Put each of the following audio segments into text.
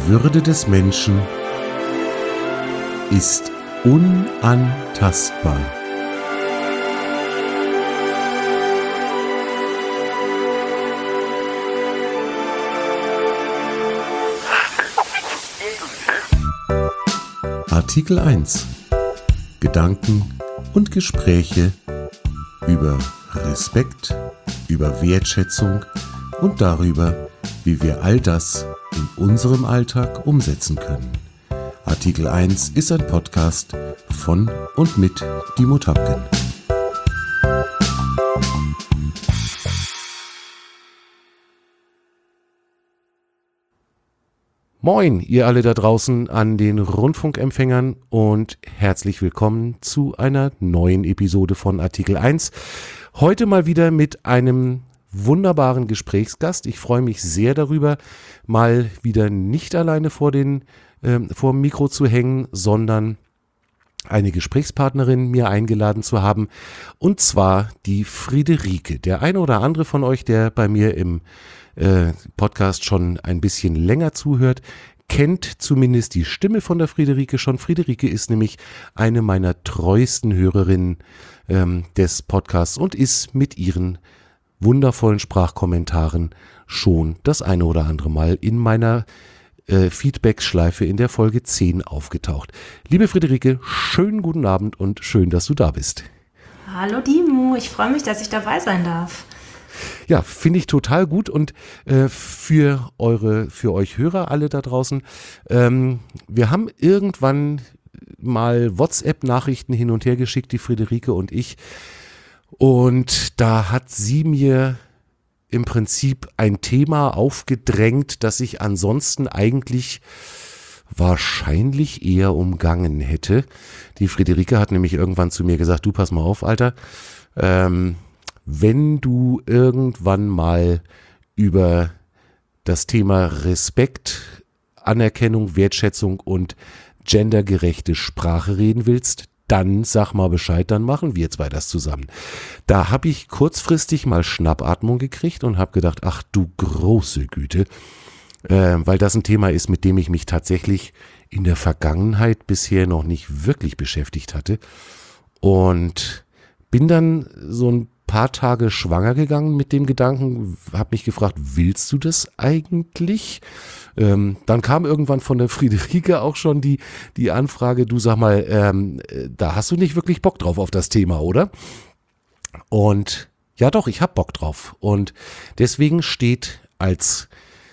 Würde des Menschen ist unantastbar. Artikel 1. Gedanken und Gespräche über Respekt, über Wertschätzung und darüber, wie wir all das in unserem Alltag umsetzen können. Artikel 1 ist ein Podcast von und mit Dimo Tapken. Moin, ihr alle da draußen an den Rundfunkempfängern und herzlich willkommen zu einer neuen Episode von Artikel 1. Heute mal wieder mit einem wunderbaren Gesprächsgast. Ich freue mich sehr darüber, mal wieder nicht alleine vor dem Mikro zu hängen, sondern eine Gesprächspartnerin mir eingeladen zu haben, und zwar die Friederike. Der eine oder andere von euch, der bei mir im Podcast schon ein bisschen länger zuhört, kennt zumindest die Stimme von der Friederike schon. Friederike ist nämlich eine meiner treuesten Hörerinnen des Podcasts und ist mit ihren wundervollen Sprachkommentaren schon das eine oder andere Mal in meiner Feedback-Schleife in der Folge 10 aufgetaucht. Liebe Friederike, schönen guten Abend und schön, dass du da bist. Hallo Dimo, ich freue mich, dass ich dabei sein darf. Ja, finde ich total gut, und für euch Hörer alle da draußen, wir haben irgendwann mal WhatsApp-Nachrichten hin und her geschickt, die Friederike und ich, und da hat sie mir im Prinzip ein Thema aufgedrängt, das ich ansonsten eigentlich wahrscheinlich eher umgangen hätte. Die Friederike hat nämlich irgendwann zu mir gesagt, du pass mal auf, Alter, wenn du irgendwann mal über das Thema Respekt, Anerkennung, Wertschätzung und gendergerechte Sprache reden willst, dann sag mal Bescheid, dann machen wir zwei das zusammen. Da habe ich kurzfristig mal Schnappatmung gekriegt und habe gedacht, ach du große Güte, weil das ein Thema ist, mit dem ich mich tatsächlich in der Vergangenheit bisher noch nicht wirklich beschäftigt hatte, und bin dann so ein paar Tage schwanger gegangen mit dem Gedanken, habe mich gefragt, willst du das eigentlich? Dann kam irgendwann von der Friederike auch schon die Anfrage, du sag mal, da hast du nicht wirklich Bock drauf auf das Thema, oder? Und ja doch, ich habe Bock drauf, und deswegen steht als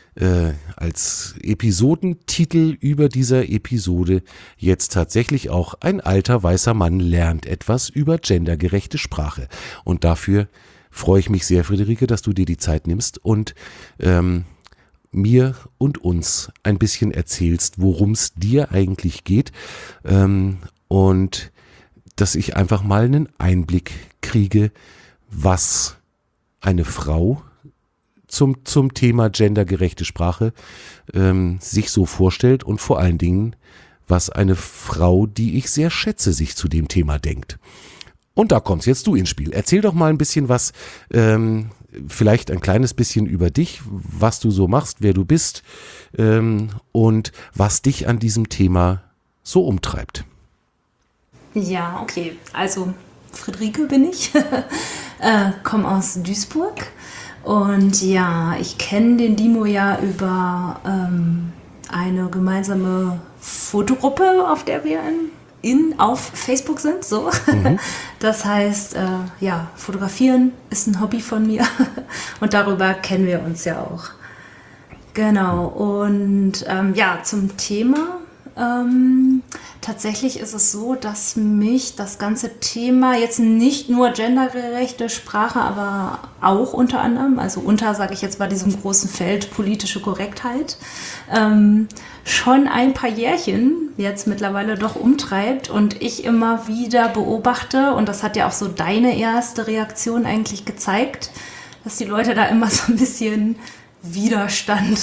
Episodentitel über dieser Episode jetzt tatsächlich auch: Ein alter weißer Mann lernt etwas über gendergerechte Sprache. Und dafür freue ich mich sehr, Friederike, dass du dir die Zeit nimmst und mir und uns ein bisschen erzählst, worum es dir eigentlich geht, und dass ich einfach mal einen Einblick kriege, was eine Frau zum Thema gendergerechte Sprache sich so vorstellt, und vor allen Dingen, was eine Frau, die ich sehr schätze, sich zu dem Thema denkt. Und da kommst jetzt du ins Spiel. Erzähl doch mal ein bisschen was, vielleicht ein kleines bisschen über dich, was du so machst, wer du bist, und was dich an diesem Thema so umtreibt. Ja, okay. Also Friederike bin ich, komme aus Duisburg. Und ja, ich kenne den Dimo ja über eine gemeinsame Fotogruppe, auf der wir auf Facebook sind. So. Mhm. Das heißt, ja, Fotografieren ist ein Hobby von mir und darüber kennen wir uns ja auch. Genau, und ja, zum Thema. Tatsächlich ist es so, dass mich das ganze Thema jetzt nicht nur gendergerechte Sprache, aber auch unter anderem, also sage ich jetzt bei diesem großen Feld politische Korrektheit, schon ein paar Jährchen jetzt mittlerweile doch umtreibt und ich immer wieder beobachte, und das hat ja auch so deine erste Reaktion eigentlich gezeigt, dass die Leute da immer so ein bisschen Widerstand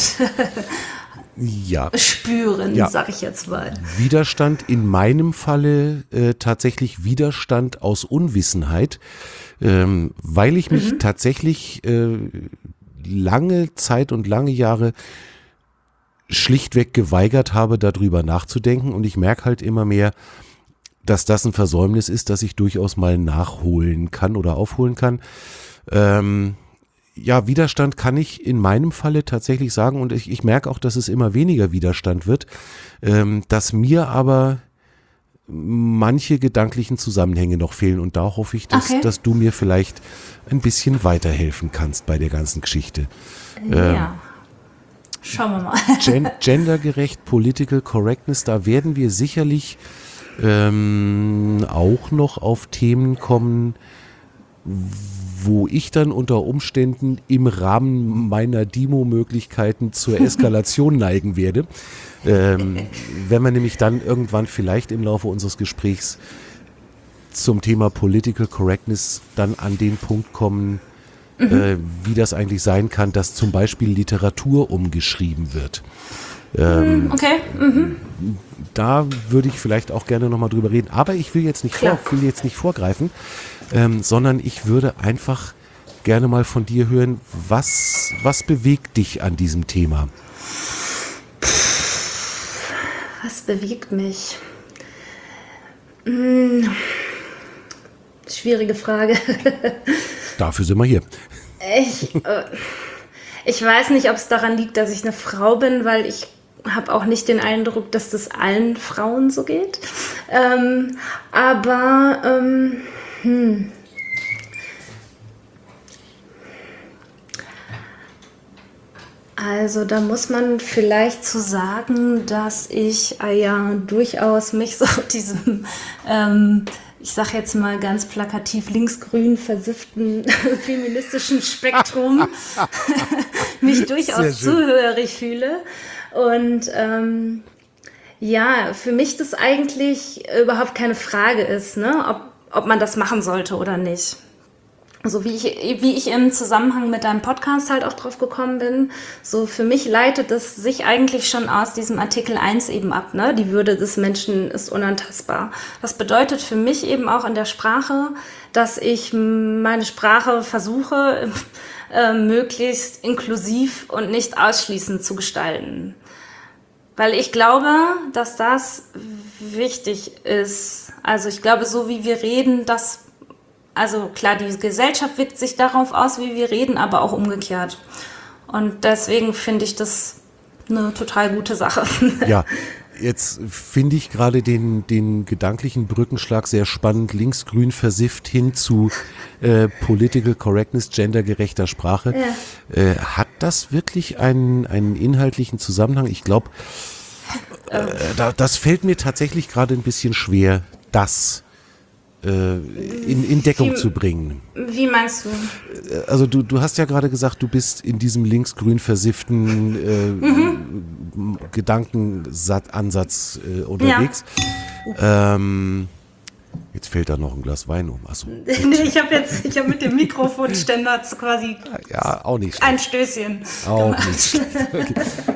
spüren, sag ich jetzt mal. Widerstand, in meinem Falle tatsächlich Widerstand aus Unwissenheit, weil ich mich tatsächlich lange Zeit und lange Jahre schlichtweg geweigert habe, darüber nachzudenken. Und ich merke halt immer mehr, dass das ein Versäumnis ist, das ich durchaus mal nachholen kann oder aufholen kann. Widerstand kann ich in meinem Falle tatsächlich sagen, und ich merke auch, dass es immer weniger Widerstand wird, dass mir aber manche gedanklichen Zusammenhänge noch fehlen, und da hoffe ich, dass du mir vielleicht ein bisschen weiterhelfen kannst bei der ganzen Geschichte. Schauen wir mal. Gendergerecht, Political Correctness, da werden wir sicherlich auch noch auf Themen kommen, wo ich dann unter Umständen im Rahmen meiner Demo-Möglichkeiten zur Eskalation neigen werde. Wenn wir nämlich dann irgendwann vielleicht im Laufe unseres Gesprächs zum Thema Political Correctness dann an den Punkt kommen, wie das eigentlich sein kann, dass zum Beispiel Literatur umgeschrieben wird. Okay. Da würde ich vielleicht auch gerne nochmal drüber reden. Aber ich will jetzt nicht vorgreifen, sondern ich würde einfach gerne mal von dir hören, was bewegt dich an diesem Thema? Was bewegt mich? Schwierige Frage. Dafür sind wir hier. Ich weiß nicht, ob es daran liegt, dass ich eine Frau bin, weil ich habe auch nicht den Eindruck, dass das allen Frauen so geht. Also da muss man vielleicht zu sagen, dass ich durchaus mich so diesem, ich sage jetzt mal ganz plakativ, linksgrün versifften feministischen Spektrum mich durchaus zugehörig fühle. Und für mich das eigentlich überhaupt keine Frage ist, ne? Ob man das machen sollte oder nicht. So wie ich im Zusammenhang mit deinem Podcast halt auch drauf gekommen bin, so für mich leitet es sich eigentlich schon aus diesem Artikel 1 eben ab, ne? Die Würde des Menschen ist unantastbar. Das bedeutet für mich eben auch in der Sprache, dass ich meine Sprache versuche, möglichst inklusiv und nicht ausschließend zu gestalten. Weil ich glaube, dass das wichtig ist. Also ich glaube, so wie wir reden, also klar, die Gesellschaft wirkt sich darauf aus, wie wir reden, aber auch umgekehrt. Und deswegen finde ich das eine total gute Sache. Ja, jetzt finde ich gerade den gedanklichen Brückenschlag sehr spannend, linksgrün versifft hin zu Political Correctness, gendergerechter Sprache. Ja. Hat das wirklich einen inhaltlichen Zusammenhang? Ich glaube, das fällt mir tatsächlich gerade ein bisschen schwer, das in Deckung zu bringen. Wie meinst du? Also du hast ja gerade gesagt, du bist in diesem linksgrün versifften Gedankenansatz unterwegs. Ja. Jetzt fällt da noch ein Glas Wein um. Achso. Nee, ich habe mit dem Mikrofonständer quasi auch nicht ein Stößchen. Auch nicht schlecht. Okay.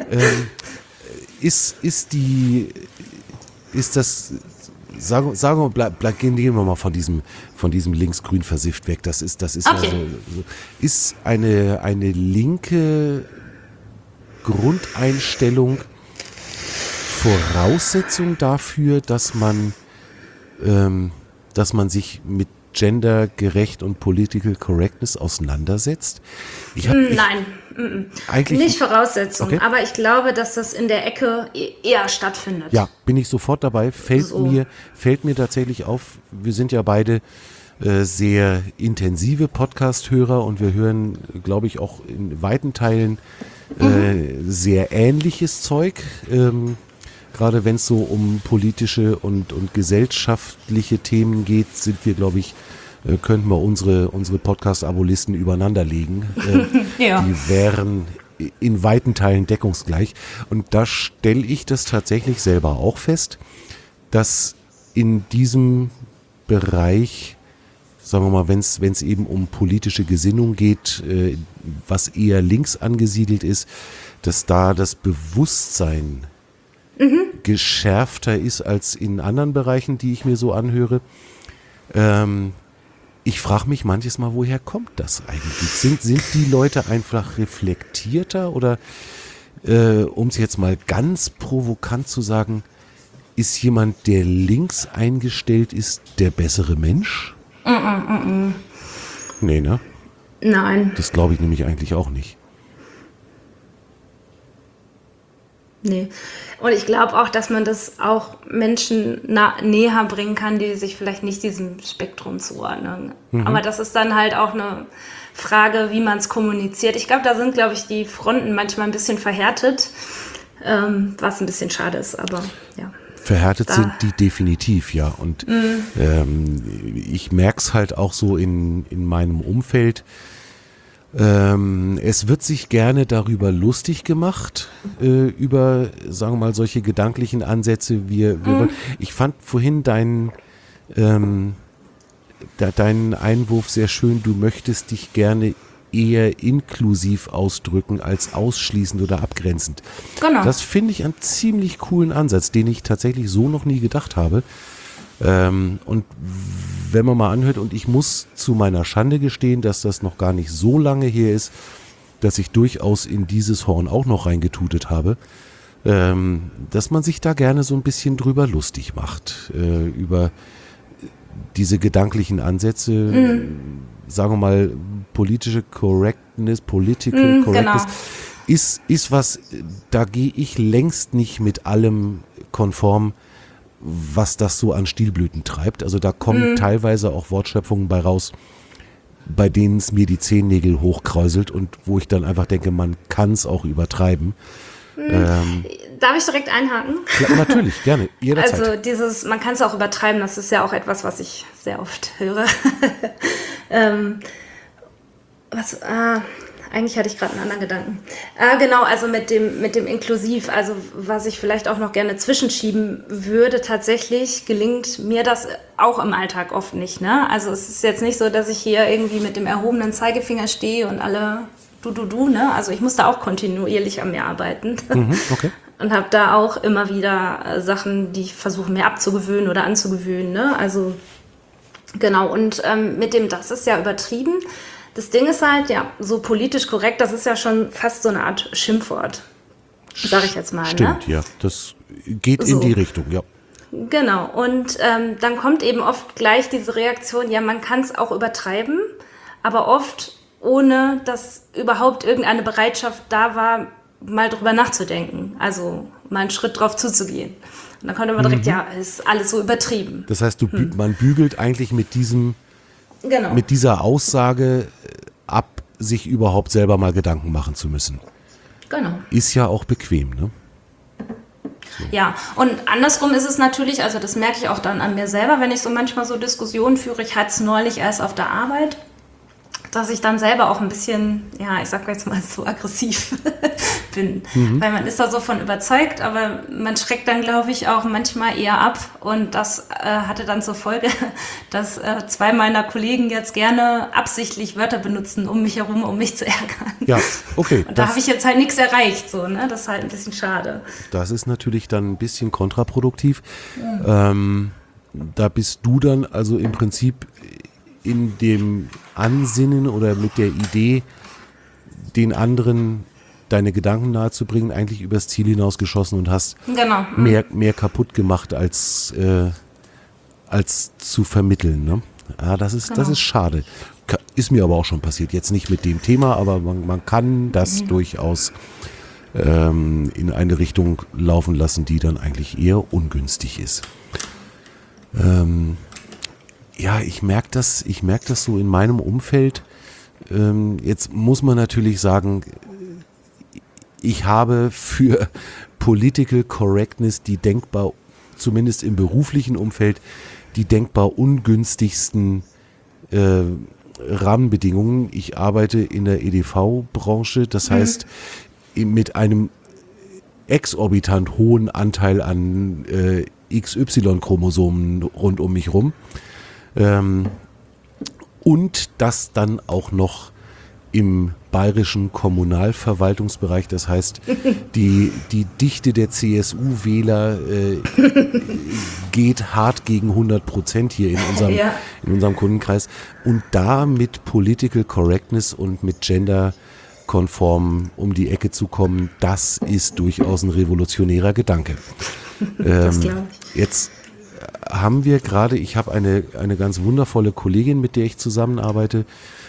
Sagen wir, gehen wir mal von diesem linksgrün versifft weg. Das ist okay. Ja so, ist eine linke Grundeinstellung Voraussetzung dafür, dass man sich mit gendergerecht und Political Correctness auseinandersetzt? Nein, eigentlich nicht Voraussetzung, okay. Aber ich glaube, dass das in der Ecke eher stattfindet. Ja, bin ich sofort dabei. Fällt mir tatsächlich auf, wir sind ja beide sehr intensive Podcast-Hörer und wir hören, glaube ich, auch in weiten Teilen sehr ähnliches Zeug. Gerade wenn es so um politische und gesellschaftliche Themen geht, sind wir, glaube ich, könnten wir unsere Podcast-Abolisten übereinander legen. Ja. Die wären in weiten Teilen deckungsgleich. Und da stelle ich das tatsächlich selber auch fest, dass in diesem Bereich, sagen wir mal, wenn es eben um politische Gesinnung geht, was eher links angesiedelt ist, dass da das Bewusstsein geschärfter ist als in anderen Bereichen, die ich mir so anhöre. Ich frage mich manches Mal, woher kommt das eigentlich? Sind die Leute einfach reflektierter oder um es jetzt mal ganz provokant zu sagen, ist jemand, der links eingestellt ist, der bessere Mensch? Nee, ne? Nein. Das glaube ich nämlich eigentlich auch nicht. Nee. Und ich glaube auch, dass man das auch Menschen näher bringen kann, die sich vielleicht nicht diesem Spektrum zuordnen. Aber das ist dann halt auch eine Frage, wie man es kommuniziert. Ich glaube, da sind, die Fronten manchmal ein bisschen verhärtet, was ein bisschen schade ist, aber ja. Verhärtet sind die definitiv, ja. Und ich merke es halt auch so in meinem Umfeld. Es wird sich gerne darüber lustig gemacht, über, sagen wir mal, solche gedanklichen Ansätze. Ich fand vorhin deinen Einwurf sehr schön. Du möchtest dich gerne eher inklusiv ausdrücken als ausschließend oder abgrenzend. Genau. Das finde ich einen ziemlich coolen Ansatz, den ich tatsächlich so noch nie gedacht habe. Und wenn man mal anhört, und ich muss zu meiner Schande gestehen, dass das noch gar nicht so lange her ist, dass ich durchaus in dieses Horn auch noch reingetutet habe, dass man sich da gerne so ein bisschen drüber lustig macht, über diese gedanklichen Ansätze, sagen wir mal, political correctness, Genau. ist was, da gehe ich längst nicht mit allem konform, was das so an Stilblüten treibt. Also da kommen teilweise auch Wortschöpfungen bei raus, bei denen es mir die Zehennägel hochkräuselt und wo ich dann einfach denke, man kann es auch übertreiben. Darf ich direkt einhaken? Ja, natürlich, gerne, jederzeit. Also man kann es auch übertreiben, das ist ja auch etwas, was ich sehr oft höre. Eigentlich hatte ich gerade einen anderen Gedanken. Genau, also mit dem Inklusiv, also was ich vielleicht auch noch gerne zwischenschieben würde, tatsächlich gelingt mir das auch im Alltag oft nicht. Ne? Also es ist jetzt nicht so, dass ich hier irgendwie mit dem erhobenen Zeigefinger stehe und alle du, ne? Also ich muss da auch kontinuierlich an mir arbeiten. Okay. Und habe da auch immer wieder Sachen, die ich versuche mir abzugewöhnen oder anzugewöhnen. Ne? Also genau, und mit dem das ist ja übertrieben. Das Ding ist halt, ja, so politisch korrekt, das ist ja schon fast so eine Art Schimpfwort, sag ich jetzt mal. Stimmt, ne? Ja, das geht So. in die Richtung, ja. Genau, und dann kommt eben oft gleich diese Reaktion, ja, man kann es auch übertreiben, aber oft ohne, dass überhaupt irgendeine Bereitschaft da war, mal drüber nachzudenken, also mal einen Schritt drauf zuzugehen. Und dann kommt immer direkt, ja, ist alles so übertrieben. Das heißt, man bügelt eigentlich mit Genau. mit dieser Aussage ab, sich überhaupt selber mal Gedanken machen zu müssen. Genau. Ist ja auch bequem, ne? Ja, und andersrum ist es natürlich, also das merke ich auch dann an mir selber, wenn ich so manchmal so Diskussionen führe, ich hatte es neulich erst auf der Arbeit, dass ich dann selber auch ein bisschen, ja, ich sag jetzt mal so aggressiv bin. Weil man ist da so von überzeugt, aber man schreckt dann, glaube ich, auch manchmal eher ab. Und das hatte dann zur Folge, dass 2 meiner Kollegen jetzt gerne absichtlich Wörter benutzen um mich herum, um mich zu ärgern. Ja, okay. Und da habe ich jetzt halt nichts erreicht, so, ne? Das ist halt ein bisschen schade. Das ist natürlich dann ein bisschen kontraproduktiv. Da bist du dann also im Prinzip in dem Ansinnen oder mit der Idee, den anderen deine Gedanken nahezubringen, eigentlich übers Ziel hinausgeschossen und hast Genau. mehr kaputt gemacht als zu vermitteln. Ne? Ja, das ist schade. Ist mir aber auch schon passiert. Jetzt nicht mit dem Thema, aber man kann das durchaus in eine Richtung laufen lassen, die dann eigentlich eher ungünstig ist. Ja, ich merke das so in meinem Umfeld. Jetzt muss man natürlich sagen, ich habe für Political Correctness die denkbar, zumindest im beruflichen Umfeld, die denkbar ungünstigsten Rahmenbedingungen. Ich arbeite in der EDV-Branche, das heißt mit einem exorbitant hohen Anteil an XY-Chromosomen rund um mich rum. Und das dann auch noch im bayerischen Kommunalverwaltungsbereich. Das heißt, die Dichte der CSU-Wähler geht hart gegen 100% hier in unserem Kundenkreis. Und da mit Political Correctness und mit Gender EU-konform um die Ecke zu kommen, das ist durchaus ein revolutionärer Gedanke. Das glaube ich. Jetzt haben wir gerade, ich habe eine ganz wundervolle Kollegin, mit der ich zusammenarbeite,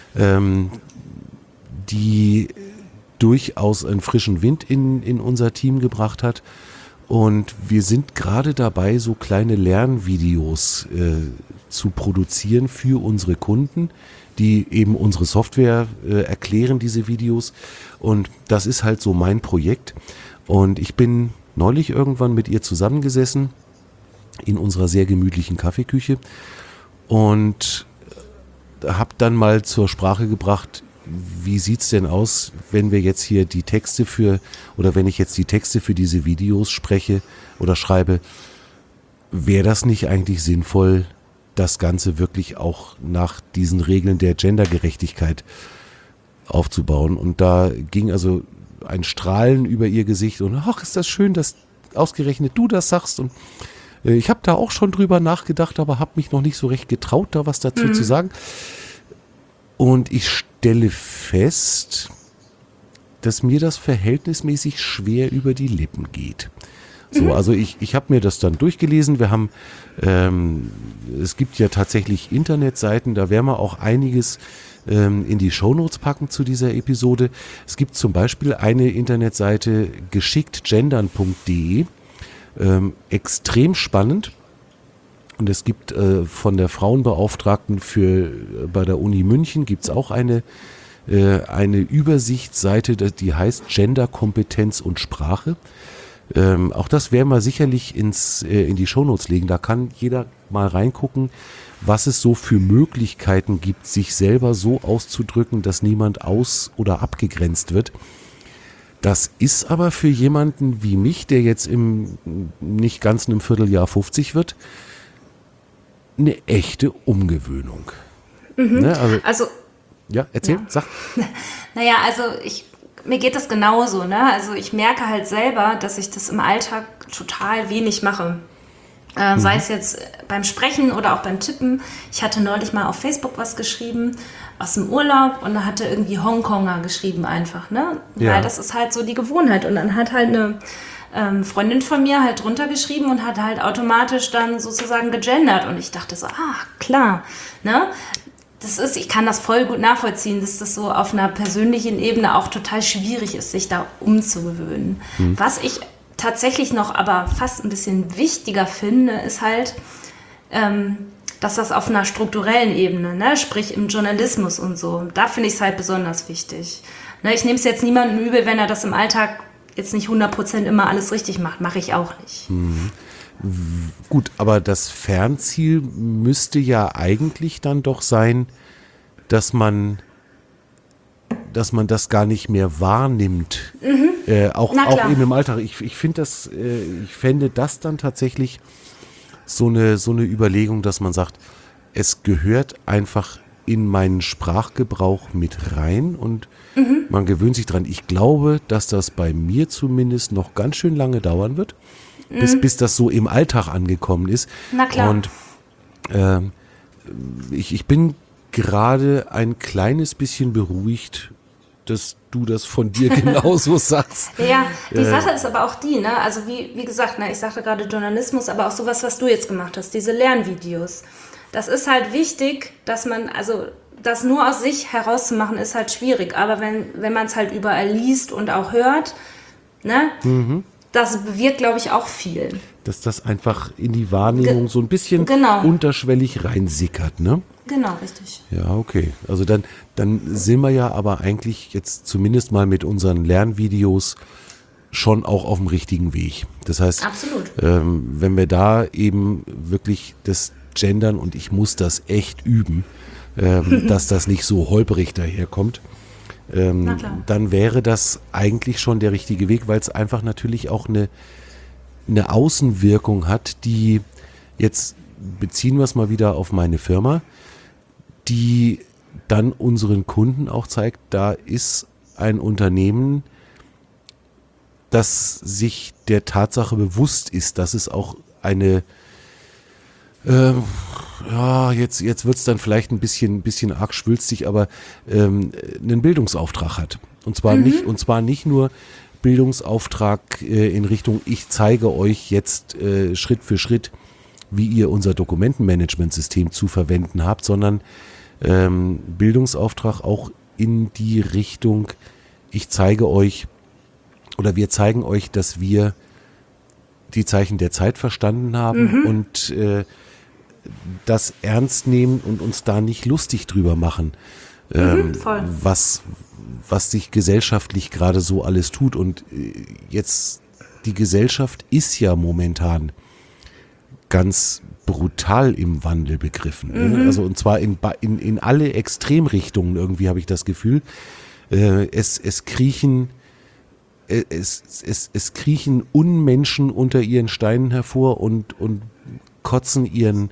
die durchaus einen frischen Wind in unser Team gebracht hat. Und wir sind gerade dabei, so kleine Lernvideos zu produzieren für unsere Kunden, die eben unsere Software erklären, diese Videos. Und das ist halt so mein Projekt. Und ich bin neulich irgendwann mit ihr zusammengesessen in unserer sehr gemütlichen Kaffeeküche und habe dann mal zur Sprache gebracht, wie sieht's denn aus, wenn wir jetzt hier die Texte wenn ich jetzt die Texte für diese Videos spreche oder schreibe, wäre das nicht eigentlich sinnvoll, das Ganze wirklich auch nach diesen Regeln der Gendergerechtigkeit aufzubauen? Und da ging also ein Strahlen über ihr Gesicht und ach, ist das schön, dass ausgerechnet du das sagst. Und ich habe da auch schon drüber nachgedacht, aber habe mich noch nicht so recht getraut, da was dazu zu sagen. Und ich stelle fest, dass mir das verhältnismäßig schwer über die Lippen geht. So, also ich habe mir das dann durchgelesen. Wir haben, es gibt ja tatsächlich Internetseiten, da werden wir auch einiges in die Shownotes packen zu dieser Episode. Es gibt zum Beispiel eine Internetseite geschicktgendern.de, extrem spannend. Und es gibt von der Frauenbeauftragten bei der Uni München gibt es auch eine Übersichtsseite, die heißt Gender, Kompetenz und Sprache. Auch das werden wir sicherlich in die Shownotes legen. Da kann jeder mal reingucken, was es so für Möglichkeiten gibt, sich selber so auszudrücken, dass niemand oder abgegrenzt wird. Das ist aber für jemanden wie mich, der jetzt nicht ganz in einem Vierteljahr 50 wird, eine echte Umgewöhnung. Ne? Also, ja, erzähl, sag. Naja, also mir geht das genauso, ne? Also ich merke halt selber, dass ich das im Alltag total wenig mache. Sei es jetzt beim Sprechen oder auch beim Tippen. Ich hatte neulich mal auf Facebook was geschrieben aus dem Urlaub und da hatte irgendwie Hongkonger geschrieben einfach, ne? Ja. Weil das ist halt so die Gewohnheit. Und dann hat halt eine Freundin von mir halt drunter geschrieben und hat halt automatisch dann sozusagen gegendert. Und ich dachte so, klar, ne? Ich kann das voll gut nachvollziehen, dass das so auf einer persönlichen Ebene auch total schwierig ist, sich da umzugewöhnen. Was ich tatsächlich noch aber fast ein bisschen wichtiger finde, ist halt, dass das auf einer strukturellen Ebene, ne, sprich im Journalismus und so, da finde ich es halt besonders wichtig. Ne, ich nehme es jetzt niemandem übel, wenn er das im Alltag jetzt nicht 100% immer alles richtig macht. Mache ich auch nicht. Gut, aber das Fernziel müsste ja eigentlich dann doch sein, dass man das gar nicht mehr wahrnimmt. Auch eben im Alltag. Ich fände das dann tatsächlich so eine Überlegung, dass man sagt, es gehört einfach in meinen Sprachgebrauch mit rein und man gewöhnt sich dran. Ich glaube, dass das bei mir zumindest noch ganz schön lange dauern wird, bis das so im Alltag angekommen ist. Na klar. Und ich bin gerade ein kleines bisschen beruhigt, dass du das von dir genauso sagst. Ja, die Sache ist aber auch die, ne? Also wie gesagt, ne, ich sagte gerade Journalismus, aber auch sowas, was du jetzt gemacht hast, diese Lernvideos. Das ist halt wichtig, dass man, also das nur aus sich herauszumachen, ist halt schwierig. Aber wenn man es halt überall liest und auch hört, ne, das bewirkt, glaube ich, auch viel. Dass das einfach in die Wahrnehmung so ein bisschen unterschwellig reinsickert, ne? Genau, richtig. Ja, okay. Also dann sind wir ja aber eigentlich jetzt zumindest mal mit unseren Lernvideos schon auch auf dem richtigen Weg. Das heißt, absolut. Wenn wir da eben wirklich das Gendern, und ich muss das echt üben, dass das nicht so holperig daherkommt, dann wäre das eigentlich schon der richtige Weg, weil es einfach natürlich auch eine Außenwirkung hat, die jetzt, beziehen wir es mal wieder auf meine Firma, die dann unseren Kunden auch zeigt, da ist ein Unternehmen, das sich der Tatsache bewusst ist, dass es auch eine ja, jetzt wird es dann vielleicht ein bisschen arg schwülstig, aber einen Bildungsauftrag hat. Und zwar nicht nur Bildungsauftrag in Richtung, ich zeige euch jetzt Schritt für Schritt, wie ihr unser Dokumentenmanagementsystem zu verwenden habt, sondern Bildungsauftrag auch in die Richtung, ich zeige euch oder wir zeigen euch, dass wir die Zeichen der Zeit verstanden haben und das ernst nehmen und uns da nicht lustig drüber machen, was sich gesellschaftlich gerade so alles tut. Und jetzt, die Gesellschaft ist ja momentan ganz brutal im Wandel begriffen. Ne? Also und zwar in alle Extremrichtungen irgendwie habe ich das Gefühl. Es kriechen Unmenschen unter ihren Steinen hervor und kotzen ihren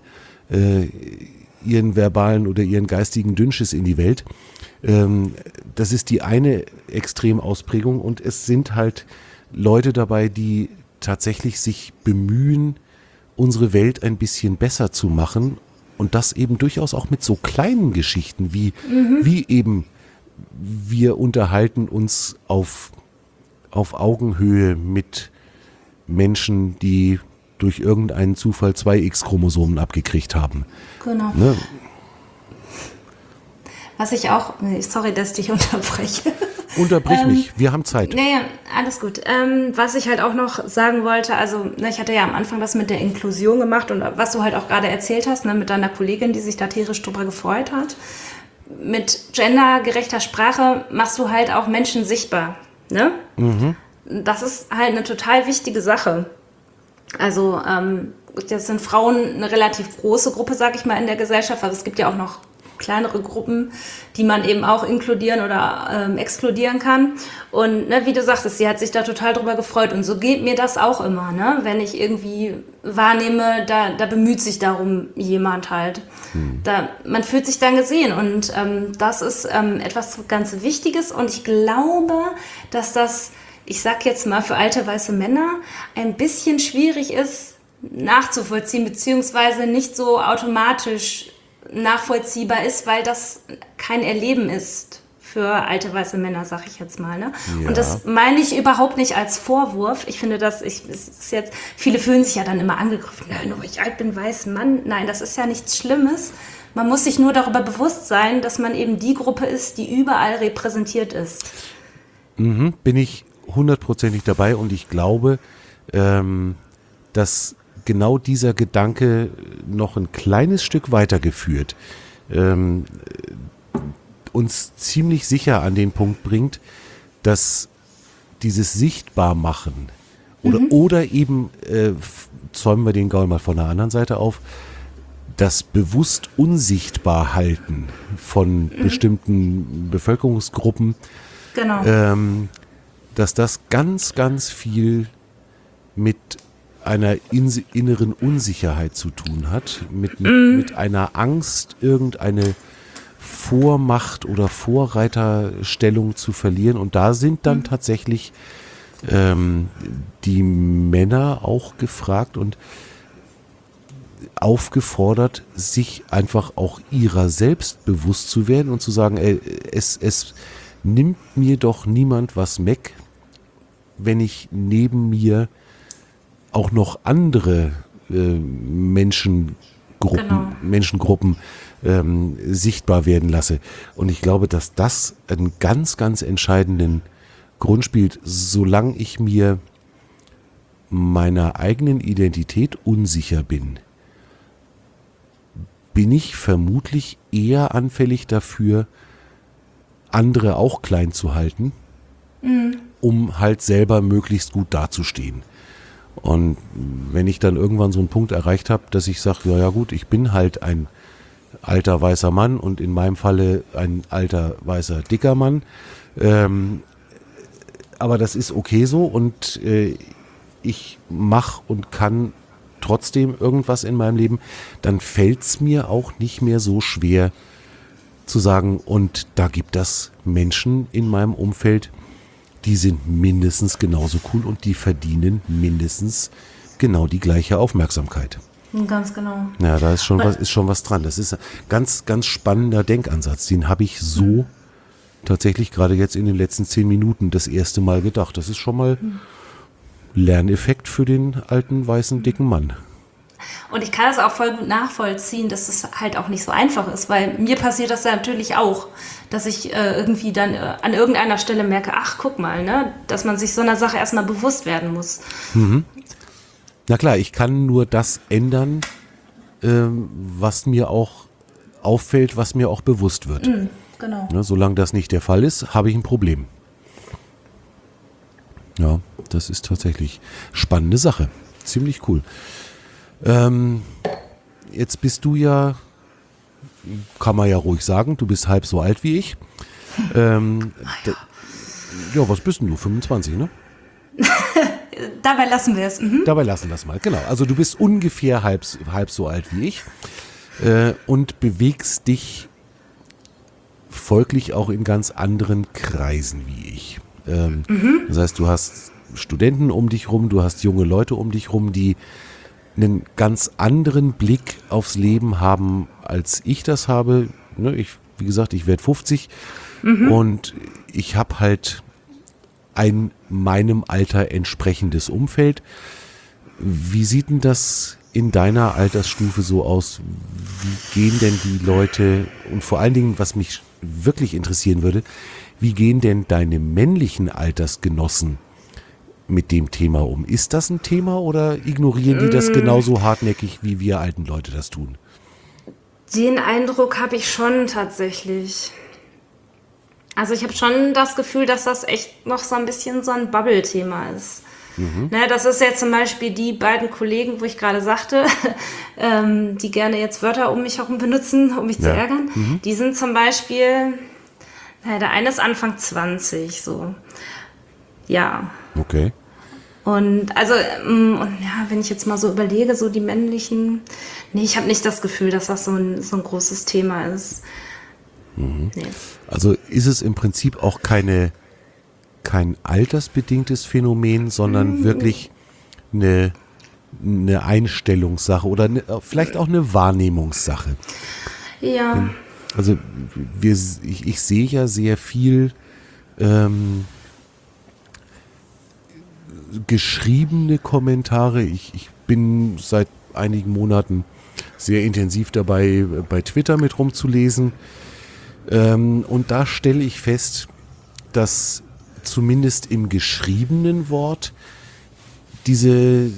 verbalen oder ihren geistigen Dünnschiss in die Welt. Das ist die eine Extremausprägung und es sind halt Leute dabei, die tatsächlich sich bemühen, unsere Welt ein bisschen besser zu machen und das eben durchaus auch mit so kleinen Geschichten wie eben wir unterhalten uns auf Augenhöhe mit Menschen, die durch irgendeinen Zufall 2 X-Chromosomen abgekriegt haben. Genau. Ne? Was ich auch, sorry, dass ich dich unterbreche. Unterbrich mich, wir haben Zeit. Naja, alles gut. Was ich halt auch noch sagen wollte, also ich hatte ja am Anfang das mit der Inklusion gemacht und was du halt auch gerade erzählt hast, mit deiner Kollegin, die sich da tierisch drüber gefreut hat. Mit gendergerechter Sprache machst du halt auch Menschen sichtbar. Ne? Das ist halt eine total wichtige Sache. Also jetzt sind Frauen eine relativ große Gruppe, sag ich mal, in der Gesellschaft, aber es gibt ja auch noch kleinere Gruppen, die man eben auch inkludieren oder exkludieren kann. Und ne, wie du sagtest, sie hat sich da total drüber gefreut. Und so geht mir das auch immer, ne? Wenn ich irgendwie wahrnehme, da bemüht sich darum jemand halt. Man fühlt sich dann gesehen. Und das ist etwas ganz Wichtiges. Und ich glaube, dass das, ich sag jetzt mal für alte weiße Männer, ein bisschen schwierig ist nachzuvollziehen, beziehungsweise nicht so automatisch nachvollziehbar ist, weil das kein Erleben ist für alte weiße Männer, sag ich jetzt mal. Ne? Ja. Und das meine ich überhaupt nicht als Vorwurf. Ich finde, viele fühlen sich ja dann immer angegriffen, nur weil ich alt bin, weiß Mann. Nein, das ist ja nichts Schlimmes. Man muss sich nur darüber bewusst sein, dass man eben die Gruppe ist, die überall repräsentiert ist. Bin ich 100%ig dabei und ich glaube, dass genau dieser Gedanke noch ein kleines Stück weitergeführt uns ziemlich sicher an den Punkt bringt, dass dieses Sichtbarmachen oder eben, zäumen wir den Gaul mal von der anderen Seite auf, das bewusst unsichtbar halten von bestimmten Bevölkerungsgruppen, Genau. dass das ganz, ganz viel mit einer inneren Unsicherheit zu tun hat, mit einer Angst, irgendeine Vormacht oder Vorreiterstellung zu verlieren. Und da sind dann tatsächlich die Männer auch gefragt und aufgefordert, sich einfach auch ihrer selbst bewusst zu werden und zu sagen, es nimmt mir doch niemand was weg, wenn ich neben mir auch noch andere Menschengruppen sichtbar werden lasse. Und ich glaube, dass das einen ganz, ganz entscheidenden Grund spielt, solange ich mir meiner eigenen Identität unsicher bin ich vermutlich eher anfällig dafür, andere auch klein zu halten, um halt selber möglichst gut dazustehen. Und wenn ich dann irgendwann so einen Punkt erreicht habe, dass ich sage, ja gut, ich bin halt ein alter weißer Mann und in meinem Falle ein alter weißer dicker Mann, aber das ist okay so und ich mache und kann trotzdem irgendwas in meinem Leben, dann fällt es mir auch nicht mehr so schwer zu sagen, und da gibt es Menschen in meinem Umfeld, die sind mindestens genauso cool und die verdienen mindestens genau die gleiche Aufmerksamkeit. Ganz genau. Ja, da ist schon was dran. Das ist ein ganz, ganz spannender Denkansatz. Den habe ich so tatsächlich gerade jetzt in den letzten 10 Minuten das erste Mal gedacht. Das ist schon mal Lerneffekt für den alten, weißen, dicken Mann. Und ich kann das auch voll gut nachvollziehen, dass es halt auch nicht so einfach ist, weil mir passiert das ja natürlich auch, dass ich irgendwie dann an irgendeiner Stelle merke, ach, guck mal, ne, dass man sich so einer Sache erstmal bewusst werden muss. Na klar, ich kann nur das ändern, was mir auch auffällt, was mir auch bewusst wird. Genau. Ne, solange das nicht der Fall ist, habe ich ein Problem. Ja, das ist tatsächlich spannende Sache. Ziemlich cool. Jetzt bist du ja, kann man ja ruhig sagen, du bist halb so alt wie ich. Ja, was bist denn du? 25, ne? Dabei lassen wir es. Dabei lassen wir es mal, genau. Also du bist ungefähr halb so alt wie ich und bewegst dich folglich auch in ganz anderen Kreisen wie ich. Das heißt, du hast Studenten um dich rum, du hast junge Leute um dich rum, die einen ganz anderen Blick aufs Leben haben, als ich das habe. Ne, wie gesagt, ich werde 50 und ich habe halt ein meinem Alter entsprechendes Umfeld. Wie sieht denn das in deiner Altersstufe so aus? Wie gehen denn die Leute, und vor allen Dingen, was mich wirklich interessieren würde, wie gehen denn deine männlichen Altersgenossen mit dem Thema um? Ist das ein Thema oder ignorieren die das genauso hartnäckig, wie wir alten Leute das tun? Den Eindruck habe ich schon tatsächlich. Also ich habe schon das Gefühl, dass das echt noch so ein bisschen so ein Bubble-Thema ist. Ne, das ist jetzt zum Beispiel die beiden Kollegen, wo ich gerade sagte, die gerne jetzt Wörter um mich herum benutzen, um mich zu ärgern. Die sind zum Beispiel, der eine ist Anfang 20, so. Ja. Okay. Und also, wenn ich jetzt mal so überlege, so die männlichen, nee, ich habe nicht das Gefühl, dass das so ein großes Thema ist. Nee. Also ist es im Prinzip auch kein altersbedingtes Phänomen, sondern wirklich eine Einstellungssache oder vielleicht auch eine Wahrnehmungssache. Ja. Also ich sehe ja sehr viel geschriebene Kommentare. Ich bin seit einigen Monaten sehr intensiv dabei, bei Twitter mit rumzulesen. Und da stelle ich fest, dass zumindest im geschriebenen Wort dieses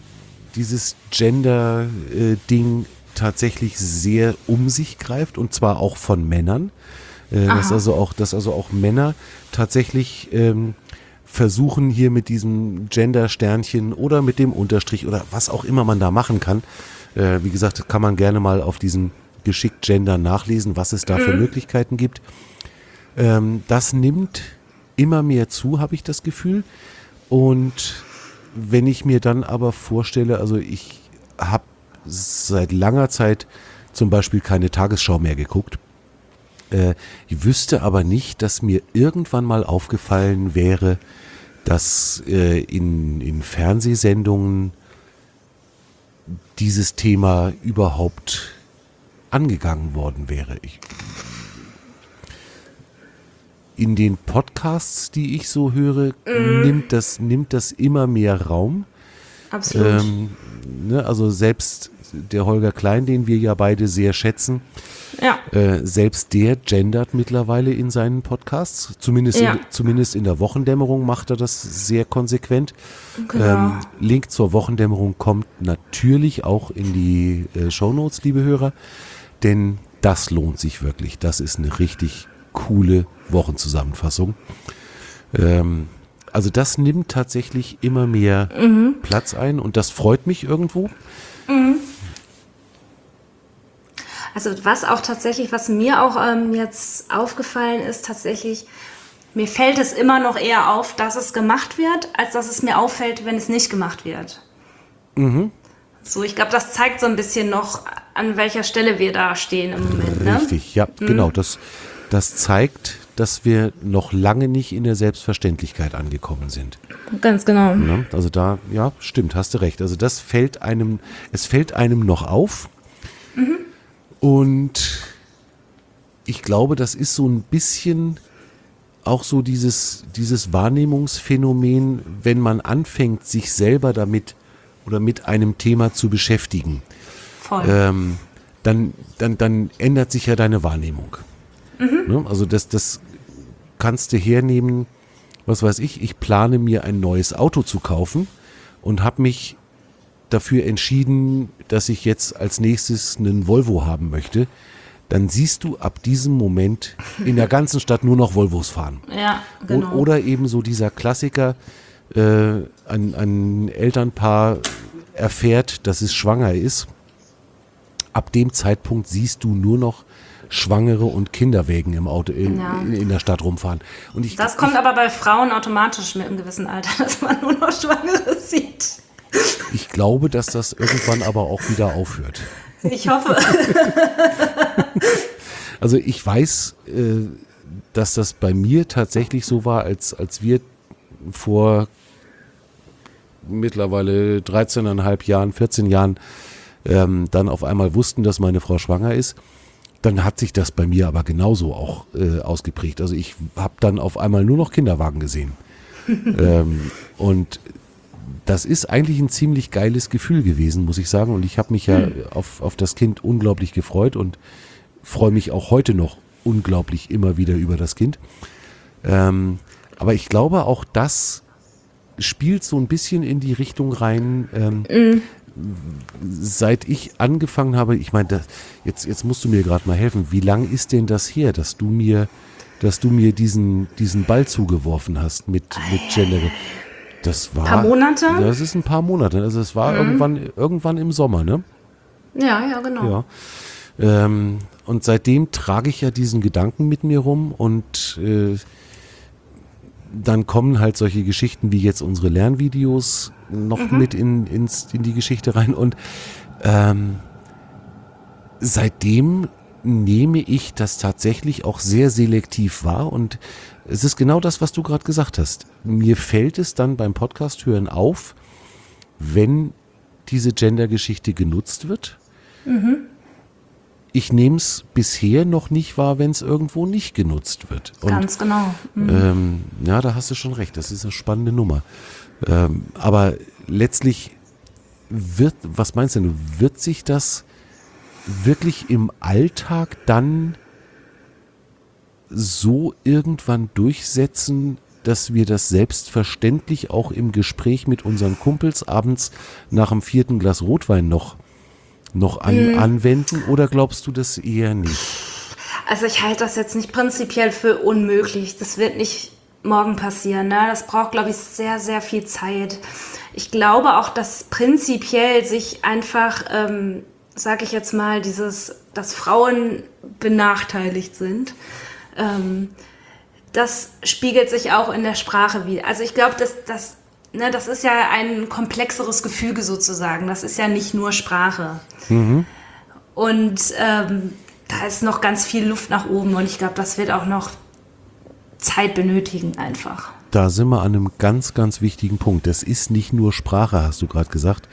Gender-Ding tatsächlich sehr um sich greift, und zwar auch von Männern. Dass also auch Männer tatsächlich versuchen, hier mit diesem Gender-Sternchen oder mit dem Unterstrich oder was auch immer man da machen kann. Wie gesagt, kann man gerne mal auf diesen geschickt Gender nachlesen, was es da für Möglichkeiten gibt. Das nimmt immer mehr zu, habe ich das Gefühl. Und wenn ich mir dann aber vorstelle, also ich habe seit langer Zeit zum Beispiel keine Tagesschau mehr geguckt. Ich wüsste aber nicht, dass mir irgendwann mal aufgefallen wäre, dass in Fernsehsendungen dieses Thema überhaupt angegangen worden wäre. In den Podcasts, die ich so höre, nimmt das immer mehr Raum. Absolut. Also selbst der Holger Klein, den wir ja beide sehr schätzen, selbst der gendert mittlerweile in seinen Podcasts. Zumindest in der Wochendämmerung macht er das sehr konsequent. Genau. Link zur Wochendämmerung kommt natürlich auch in die Shownotes, liebe Hörer, denn das lohnt sich wirklich. Das ist eine richtig coole Wochenzusammenfassung. Also das nimmt tatsächlich immer mehr Platz ein und das freut mich irgendwo. Also was mir auch jetzt aufgefallen ist, tatsächlich, mir fällt es immer noch eher auf, dass es gemacht wird, als dass es mir auffällt, wenn es nicht gemacht wird. So, ich glaube, das zeigt so ein bisschen noch, an welcher Stelle wir da stehen im Moment. Ne? Richtig, ja, genau. Das zeigt, dass wir noch lange nicht in der Selbstverständlichkeit angekommen sind. Ganz genau. Ne? Also da, ja, stimmt, hast du recht. Also es fällt einem noch auf. Und ich glaube, das ist so ein bisschen auch so dieses Wahrnehmungsphänomen, wenn man anfängt, sich selber damit oder mit einem Thema zu beschäftigen. Voll. Dann ändert sich ja deine Wahrnehmung. Ne? Also das kannst du hernehmen, was weiß ich plane mir ein neues Auto zu kaufen und habe mich dafür entschieden, dass ich jetzt als nächstes einen Volvo haben möchte. Dann siehst du ab diesem Moment in der ganzen Stadt nur noch Volvos fahren. Ja, genau. Oder eben so dieser Klassiker, ein Elternpaar erfährt, dass es schwanger ist. Ab dem Zeitpunkt siehst du nur noch Schwangere und Kinderwägen im Auto in der Stadt rumfahren. Und das kommt aber bei Frauen automatisch mit einem gewissen Alter, dass man nur noch Schwangere sieht. Ich glaube, dass das irgendwann aber auch wieder aufhört. Ich hoffe. Also ich weiß, dass das bei mir tatsächlich so war, als wir vor mittlerweile 13,5 Jahren, 14 Jahren dann auf einmal wussten, dass meine Frau schwanger ist. Dann hat sich das bei mir aber genauso auch ausgeprägt. Also ich habe dann auf einmal nur noch Kinderwagen gesehen. Und das ist eigentlich ein ziemlich geiles Gefühl gewesen, muss ich sagen. Und ich habe mich ja auf das Kind unglaublich gefreut und freue mich auch heute noch unglaublich immer wieder über das Kind. Aber ich glaube, auch das spielt so ein bisschen in die Richtung rein, seit ich angefangen habe, ich meine, jetzt musst du mir gerade mal helfen, wie lang ist denn das her, dass du mir diesen Ball zugeworfen hast mit Gender? Das war, ein paar Monate? Das ist ein paar Monate, also es war irgendwann im Sommer, ne? Ja, genau. Ja. Und seitdem trage ich ja diesen Gedanken mit mir rum und dann kommen halt solche Geschichten wie jetzt unsere Lernvideos noch mit in die Geschichte rein und seitdem nehme ich das tatsächlich auch sehr selektiv wahr und es ist genau das, was du gerade gesagt hast. Mir fällt es dann beim Podcast hören auf, wenn diese Gender-Geschichte genutzt wird. Ich nehme es bisher noch nicht wahr, wenn es irgendwo nicht genutzt wird. Und, ganz genau. Ja, da hast du schon recht. Das ist eine spannende Nummer. Aber letztlich was meinst du, wird sich das wirklich im Alltag dann so irgendwann durchsetzen, dass wir das selbstverständlich auch im Gespräch mit unseren Kumpels abends nach dem 4. Glas Rotwein noch anwenden, oder glaubst du das eher nicht? Also ich halte das jetzt nicht prinzipiell für unmöglich. Das wird nicht morgen passieren. Ne? Das braucht, glaube ich, sehr, sehr viel Zeit. Ich glaube auch, dass prinzipiell sich einfach, sage ich jetzt mal, dass Frauen benachteiligt sind, das spiegelt sich auch in der Sprache wider. Also ich glaube, das ist ja ein komplexeres Gefüge sozusagen. Das ist ja nicht nur Sprache. Und da ist noch ganz viel Luft nach oben und ich glaube, das wird auch noch Zeit benötigen einfach. Da sind wir an einem ganz, ganz wichtigen Punkt. Das ist nicht nur Sprache, hast du gerade gesagt.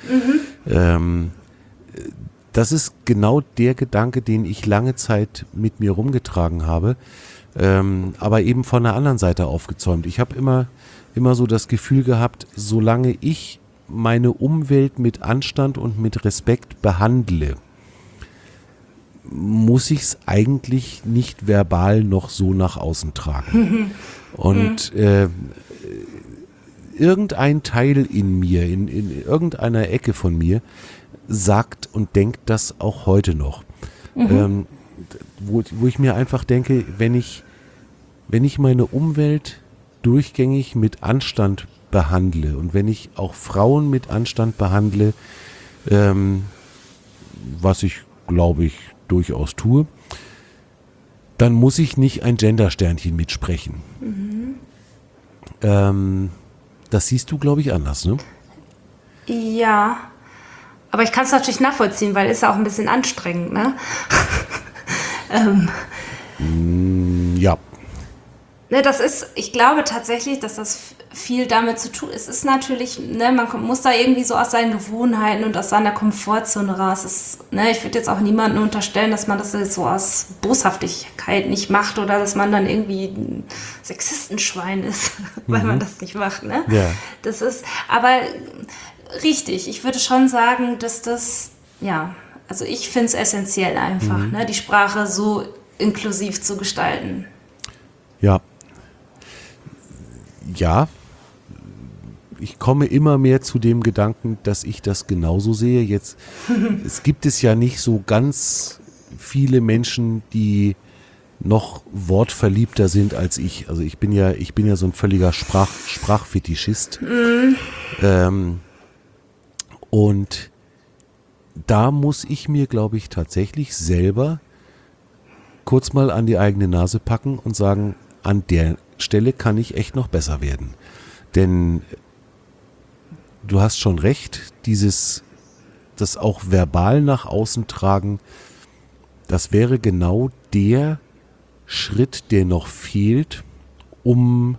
Das ist genau der Gedanke, den ich lange Zeit mit mir rumgetragen habe, aber eben von der anderen Seite aufgezäumt. Ich habe immer so das Gefühl gehabt, solange ich meine Umwelt mit Anstand und mit Respekt behandle, muss ich es eigentlich nicht verbal noch so nach außen tragen. Und irgendein Teil in mir, in irgendeiner Ecke von mir, sagt und denkt das auch heute noch. Wo ich mir einfach denke, wenn ich meine Umwelt durchgängig mit Anstand behandle und wenn ich auch Frauen mit Anstand behandle, was ich, glaube ich, durchaus tue, dann muss ich nicht ein Gendersternchen mitsprechen. Das siehst du, glaube ich, anders, ne? Ja, aber ich kann es natürlich nachvollziehen, weil ist ja auch ein bisschen anstrengend, ne? Ja. Ne, ich glaube tatsächlich, dass das viel damit zu tun ist. Es ist natürlich, ne, muss da irgendwie so aus seinen Gewohnheiten und aus seiner Komfortzone raus. Ich würde jetzt auch niemandem unterstellen, dass man das jetzt so aus Boshaftigkeit nicht macht oder dass man dann irgendwie ein Sexistenschwein ist, weil man das nicht macht. Ne? Ja. Das ist, aber richtig, ich würde schon sagen, dass das, also ich finde es essentiell einfach, ne, die Sprache so inklusiv zu gestalten. Ja, ich komme immer mehr zu dem Gedanken, dass ich das genauso sehe. Jetzt, es gibt es ja nicht so ganz viele Menschen, die noch wortverliebter sind als ich. Also ich bin ja so ein völliger Sprachfetischist. Und da muss ich mir, glaube ich, tatsächlich selber kurz mal an die eigene Nase packen und sagen, an der Stelle kann ich echt noch besser werden. Denn du hast schon recht, das auch verbal nach außen tragen, das wäre genau der Schritt, der noch fehlt, um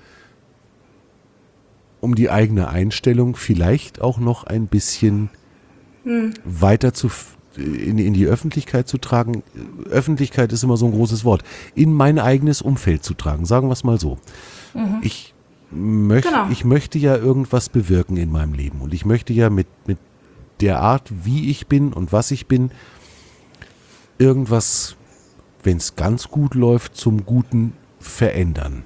die eigene Einstellung vielleicht auch noch ein bisschen weiter in die Öffentlichkeit zu tragen. Öffentlichkeit ist immer so ein großes Wort. In mein eigenes Umfeld zu tragen, sagen wir es mal so. Ich möchte ja irgendwas bewirken in meinem Leben und ich möchte ja mit der Art, wie ich bin und was ich bin, irgendwas, wenn es ganz gut läuft, zum Guten verändern.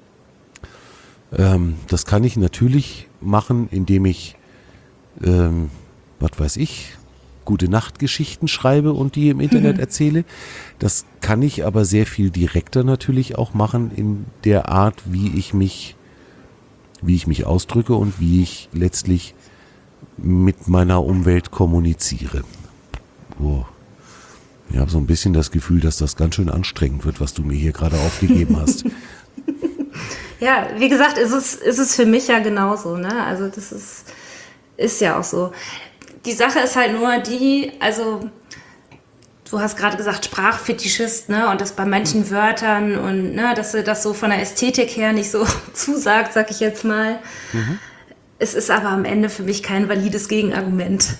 Das kann ich natürlich machen, indem ich, was weiß ich, Gute-Nacht-Geschichten schreibe und die im Internet erzähle. Das kann ich aber sehr viel direkter natürlich auch machen in der Art, wie ich mich ausdrücke und wie ich letztlich mit meiner Umwelt kommuniziere. Oh. Ich habe so ein bisschen das Gefühl, dass das ganz schön anstrengend wird, was du mir hier gerade aufgegeben hast. Ja, wie gesagt, ist es für mich ja genauso, ne? Also das ist ja auch so. Die Sache ist halt nur also du hast gerade gesagt Sprachfetischist, ne? Und das bei manchen Wörtern und ne, dass das so von der Ästhetik her nicht so zusagt, sag ich jetzt mal. Es ist aber am Ende für mich kein valides Gegenargument.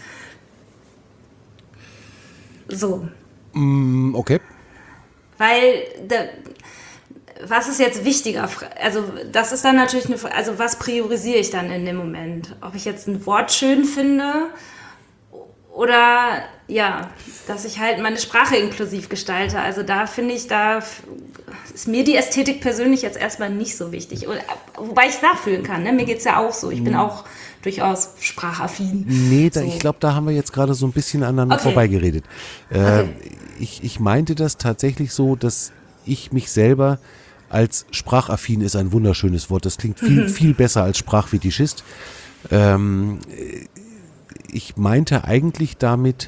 So. Okay. Weil, was ist jetzt wichtiger? Also das ist dann natürlich also was priorisiere ich dann in dem Moment? Ob ich jetzt ein Wort schön finde oder dass ich halt meine Sprache inklusiv gestalte. Also da finde ich, da ist mir die Ästhetik persönlich jetzt erstmal nicht so wichtig. Wobei ich es nachfühlen kann, ne? Mir geht es ja auch so. Ich bin auch durchaus sprachaffin. Nee, so. Ich glaube, da haben wir jetzt gerade so ein bisschen aneinander vorbeigeredet. Ich meinte das tatsächlich so, dass ich mich selber als sprachaffin, ist ein wunderschönes Wort, das klingt viel besser als Sprachfetischist. Ich meinte eigentlich damit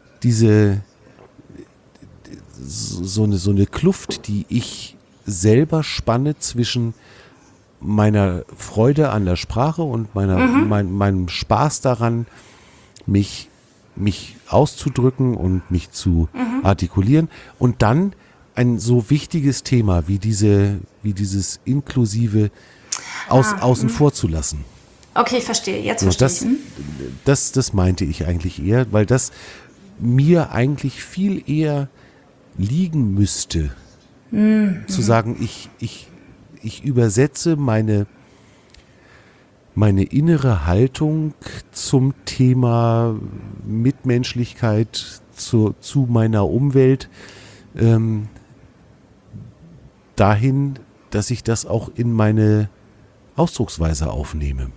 so eine Kluft, die ich selber spanne zwischen meiner Freude an der Sprache und meinem Spaß daran, mich auszudrücken und mich zu artikulieren und dann ein so wichtiges Thema wie dieses Inklusive außen vor zu lassen. Okay, ich verstehe. Jetzt verstehe ich. Das meinte ich eigentlich eher, weil das mir eigentlich viel eher liegen müsste, zu sagen, ich übersetze meine innere Haltung zum Thema Mitmenschlichkeit, zu meiner Umwelt, dahin, dass ich das auch in meine Ausdrucksweise aufnehme.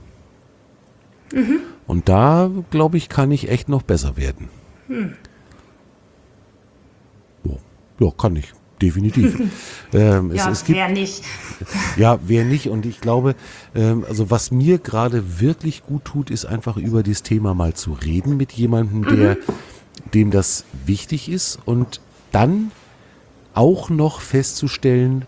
Und da, glaube ich, kann ich echt noch besser werden. Ja, kann ich. Definitiv. Wer nicht? Ja, wer nicht. Und ich glaube, also was mir gerade wirklich gut tut, ist einfach über dieses Thema mal zu reden mit jemandem, dem das wichtig ist und dann auch noch festzustellen,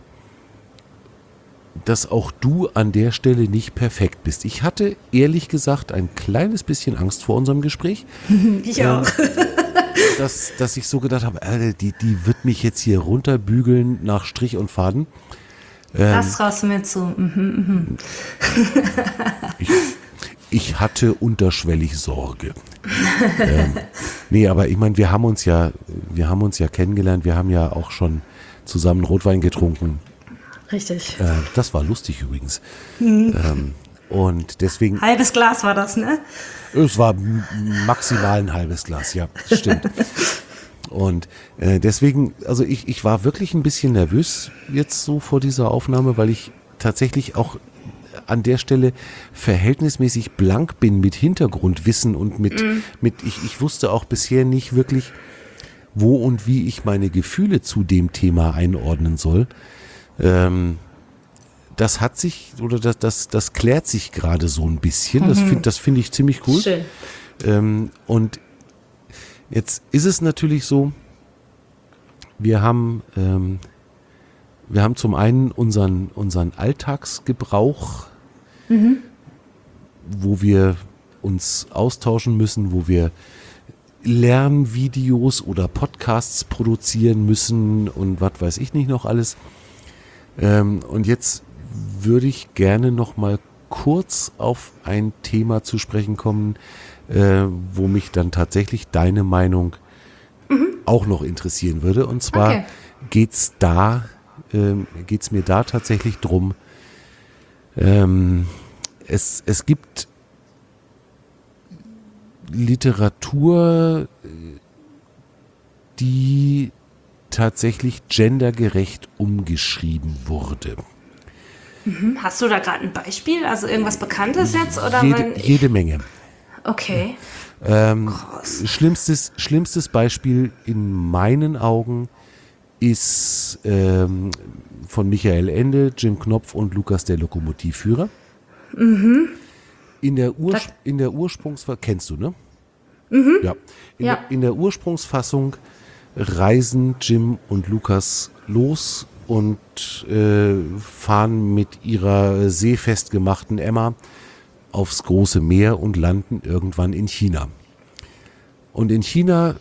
dass auch du an der Stelle nicht perfekt bist. Ich hatte ehrlich gesagt ein kleines bisschen Angst vor unserem Gespräch. Ich auch. Dass ich so gedacht habe, die wird mich jetzt hier runterbügeln nach Strich und Faden. Das raus mir zu. Ich hatte unterschwellig Sorge. Nee, aber ich meine, wir haben uns ja kennengelernt, wir haben ja auch schon zusammen Rotwein getrunken. Richtig. Das war lustig übrigens. Und deswegen. Halbes Glas war das, ne? Es war maximal ein halbes Glas, ja, stimmt. Und deswegen, also ich war wirklich ein bisschen nervös jetzt so vor dieser Aufnahme, weil ich tatsächlich auch an der Stelle verhältnismäßig blank bin mit Hintergrundwissen und ich wusste auch bisher nicht wirklich, wo und wie ich meine Gefühle zu dem Thema einordnen soll. Das hat sich, oder das klärt sich gerade so ein bisschen. Das finde ich ziemlich cool. Schön. Und jetzt ist es natürlich so, wir haben zum einen unseren Alltagsgebrauch, wo wir uns austauschen müssen, wo wir Lernvideos oder Podcasts produzieren müssen und was weiß ich nicht noch alles. Und jetzt würde ich gerne noch mal kurz auf ein Thema zu sprechen kommen, wo mich dann tatsächlich deine Meinung auch noch interessieren würde. Und zwar geht's mir da tatsächlich drum, es gibt Literatur, die tatsächlich gendergerecht umgeschrieben wurde. Hast du da gerade ein Beispiel? Also irgendwas Bekanntes jetzt? Oder Jede Menge. Okay. Schlimmstes Beispiel in meinen Augen ist von Michael Ende, Jim Knopf und Lukas der Lokomotivführer. In der Ursprungsfassung, kennst du, ne? Ja. In der Ursprungsfassung reisen Jim und Lukas los und fahren mit ihrer seefest gemachten Emma aufs große Meer und landen irgendwann in China. Und in China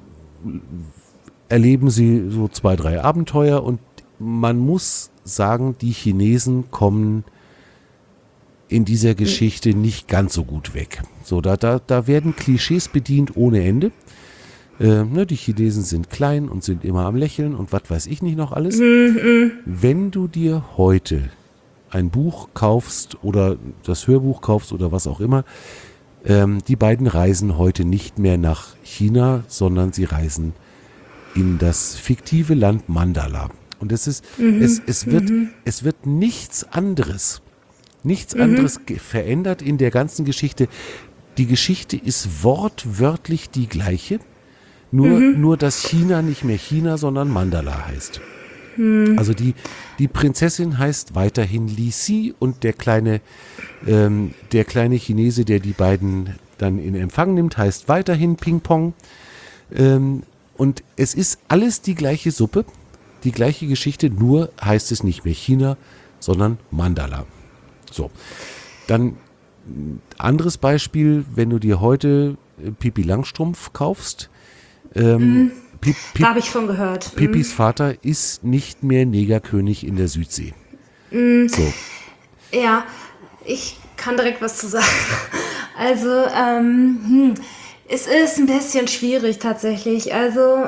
erleben sie so 2, 3 Abenteuer und man muss sagen, die Chinesen kommen in dieser Geschichte nicht ganz so gut weg. So, da werden Klischees bedient ohne Ende. Die Chinesen sind klein und sind immer am Lächeln und was weiß ich nicht noch alles. Wenn du dir heute ein Buch kaufst oder das Hörbuch kaufst oder was auch immer, die beiden reisen heute nicht mehr nach China, sondern sie reisen in das fiktive Land Mandala. Und es wird nichts anderes verändert in der ganzen Geschichte. Die Geschichte ist wortwörtlich die gleiche, nur dass China nicht mehr China, sondern Mandala heißt. Also die Prinzessin heißt weiterhin Li Si und der kleine Chinese, der die beiden dann in Empfang nimmt, heißt weiterhin Ping Pong. Und es ist alles die gleiche Suppe, die gleiche Geschichte, nur heißt es nicht mehr China, sondern Mandala. So, dann anderes Beispiel, wenn du dir heute Pippi Langstrumpf kaufst. Da habe ich von gehört. Pippis Vater ist nicht mehr Negerkönig in der Südsee. So. Ja, ich kann direkt was zu sagen. Also, es ist ein bisschen schwierig tatsächlich. Also,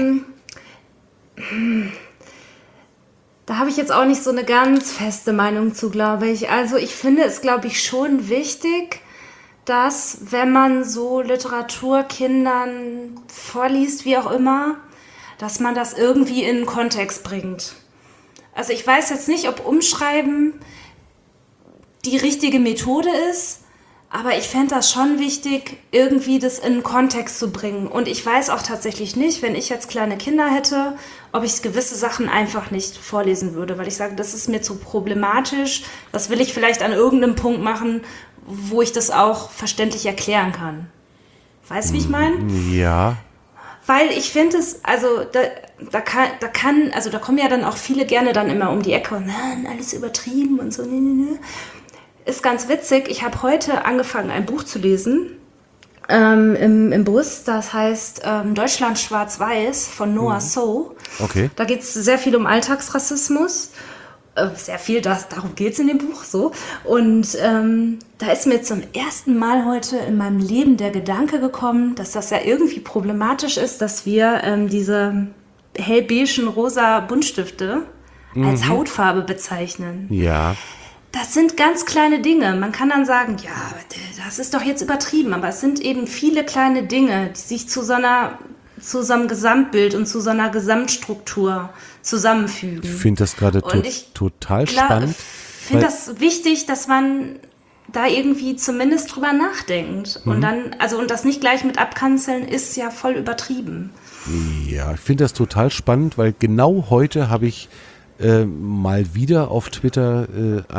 da habe ich jetzt auch nicht so eine ganz feste Meinung zu, glaube ich. Also, ich finde es, glaube ich, schon wichtig, dass, wenn man so Literatur Kindern vorliest, wie auch immer, dass man das irgendwie in einen Kontext bringt. Also ich weiß jetzt nicht, ob Umschreiben die richtige Methode ist, aber ich fände das schon wichtig, irgendwie das in einen Kontext zu bringen. Und ich weiß auch tatsächlich nicht, wenn ich jetzt kleine Kinder hätte, ob ich gewisse Sachen einfach nicht vorlesen würde, weil ich sage, das ist mir zu problematisch, das will ich vielleicht an irgendeinem Punkt machen, wo ich das auch verständlich erklären kann. Weißt du, wie ich meine? Ja. Weil ich finde es, also da kommen ja dann auch viele gerne dann immer um die Ecke und alles übertrieben und so. Ist ganz witzig. Ich habe heute angefangen, ein Buch zu lesen im Bus. Das heißt Deutschland schwarz-weiß von Noah So. Okay. Da geht es sehr viel um Alltagsrassismus. sehr viel, darum geht es in dem Buch so. Und da ist mir zum ersten Mal heute in meinem Leben der Gedanke gekommen, dass das ja irgendwie problematisch ist, dass wir diese hellbeigen rosa Buntstifte als Hautfarbe bezeichnen. Ja. Das sind ganz kleine Dinge. Man kann dann sagen, ja, das ist doch jetzt übertrieben, aber es sind eben viele kleine Dinge, die sich zu so einem Gesamtbild und zu so einer Gesamtstruktur zusammenfügen. Ich finde das gerade total spannend. Ich finde das wichtig, dass man da irgendwie zumindest drüber nachdenkt. Und dann, und das nicht gleich mit abkanzeln, ist ja voll übertrieben. Ja, ich finde das total spannend, weil genau heute habe ich mal wieder auf Twitter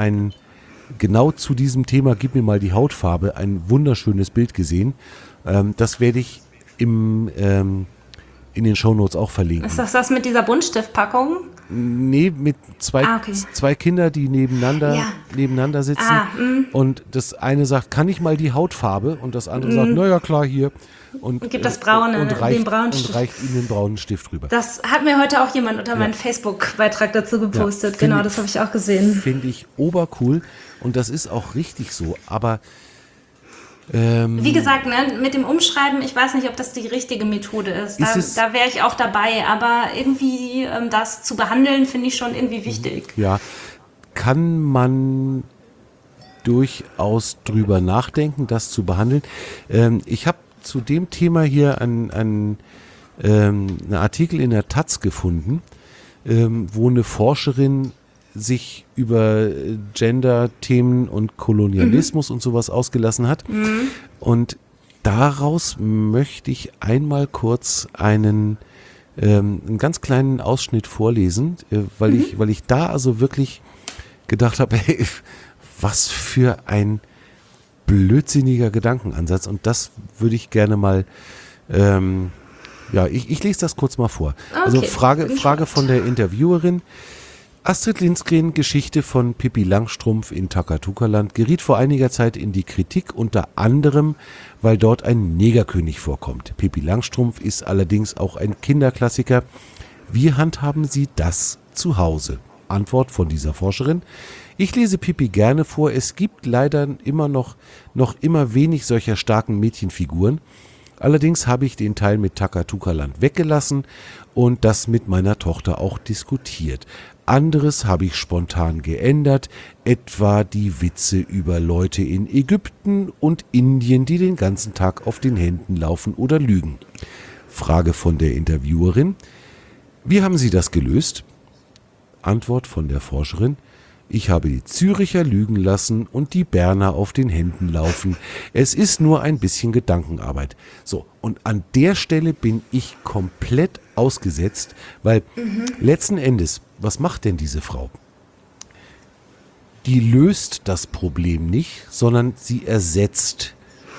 genau zu diesem Thema, gib mir mal die Hautfarbe, ein wunderschönes Bild gesehen. Das werde ich in den Shownotes auch verlinken. Ist das mit dieser Buntstiftpackung? Nee, mit zwei Kinder, die nebeneinander sitzen. Und das eine sagt, kann ich mal die Hautfarbe? Und das andere sagt, naja, klar, hier. Und gibt das Braune, und reicht ihnen den braunen Stift rüber. Das hat mir heute auch jemand unter meinen Facebook-Beitrag dazu gepostet. Ja, genau, das habe ich auch gesehen. Finde ich obercool. Und das ist auch richtig so. Aber wie gesagt, ne, mit dem Umschreiben, ich weiß nicht, ob das die richtige Methode ist. Da wäre ich auch dabei. Aber irgendwie das zu behandeln, finde ich schon irgendwie wichtig. Ja, kann man durchaus drüber nachdenken, das zu behandeln. Ich habe zu dem Thema hier einen Artikel in der Taz gefunden, wo eine Forscherin sich über Gender-Themen und Kolonialismus und sowas ausgelassen hat. Und daraus möchte ich einmal kurz einen ganz kleinen Ausschnitt vorlesen, weil ich da also wirklich gedacht habe, hey, was für ein blödsinniger Gedankenansatz. Und das würde ich gerne mal, ich lese das kurz mal vor. Okay, also Frage von der Interviewerin. Astrid Lindgren, Geschichte von Pippi Langstrumpf in Takatuka-Land, geriet vor einiger Zeit in die Kritik, unter anderem, weil dort ein Negerkönig vorkommt. Pippi Langstrumpf ist allerdings auch ein Kinderklassiker. Wie handhaben Sie das zu Hause? Antwort von dieser Forscherin. Ich lese Pippi gerne vor. Es gibt leider noch immer wenig solcher starken Mädchenfiguren. Allerdings habe ich den Teil mit Takatuka-Land weggelassen und das mit meiner Tochter auch diskutiert. Anderes habe ich spontan geändert, etwa die Witze über Leute in Ägypten und Indien, die den ganzen Tag auf den Händen laufen oder lügen. Frage von der Interviewerin. Wie haben Sie das gelöst? Antwort von der Forscherin. Ich habe die Züricher lügen lassen und die Berner auf den Händen laufen. Es ist nur ein bisschen Gedankenarbeit. So, und an der Stelle bin ich komplett ausgesetzt, weil letzten Endes, was macht denn diese Frau? Die löst das Problem nicht, sondern sie ersetzt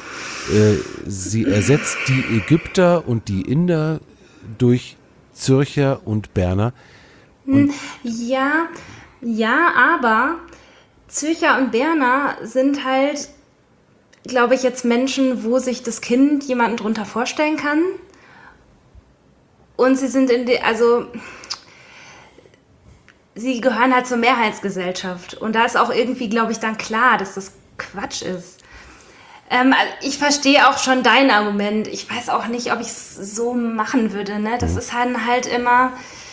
die Ägypter und die Inder durch Zürcher und Berner. Und ja, aber Zürcher und Berner sind halt, glaube ich, jetzt Menschen, wo sich das Kind jemanden drunter vorstellen kann. Und sie sind sie gehören halt zur Mehrheitsgesellschaft. Und da ist auch irgendwie, glaube ich, dann klar, dass das Quatsch ist. Ich verstehe auch schon dein Argument. Ich weiß auch nicht, ob ich es so machen würde. Ne? Das ist halt immer...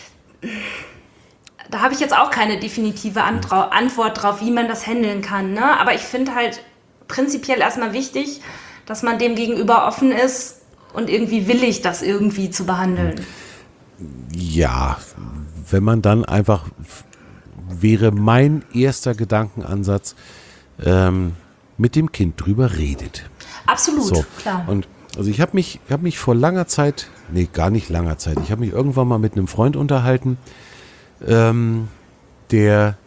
Da habe ich jetzt auch keine definitive Antwort drauf, wie man das handeln kann. Ne? Aber ich finde halt prinzipiell erstmal wichtig, dass man dem gegenüber offen ist und irgendwie willig, das irgendwie zu behandeln. Ja, wenn man dann einfach, wäre mein erster Gedankenansatz, mit dem Kind drüber redet. Absolut, so. Klar. Und also ich habe mich vor langer Zeit, gar nicht langer Zeit, ich habe mich irgendwann mal mit einem Freund unterhalten, der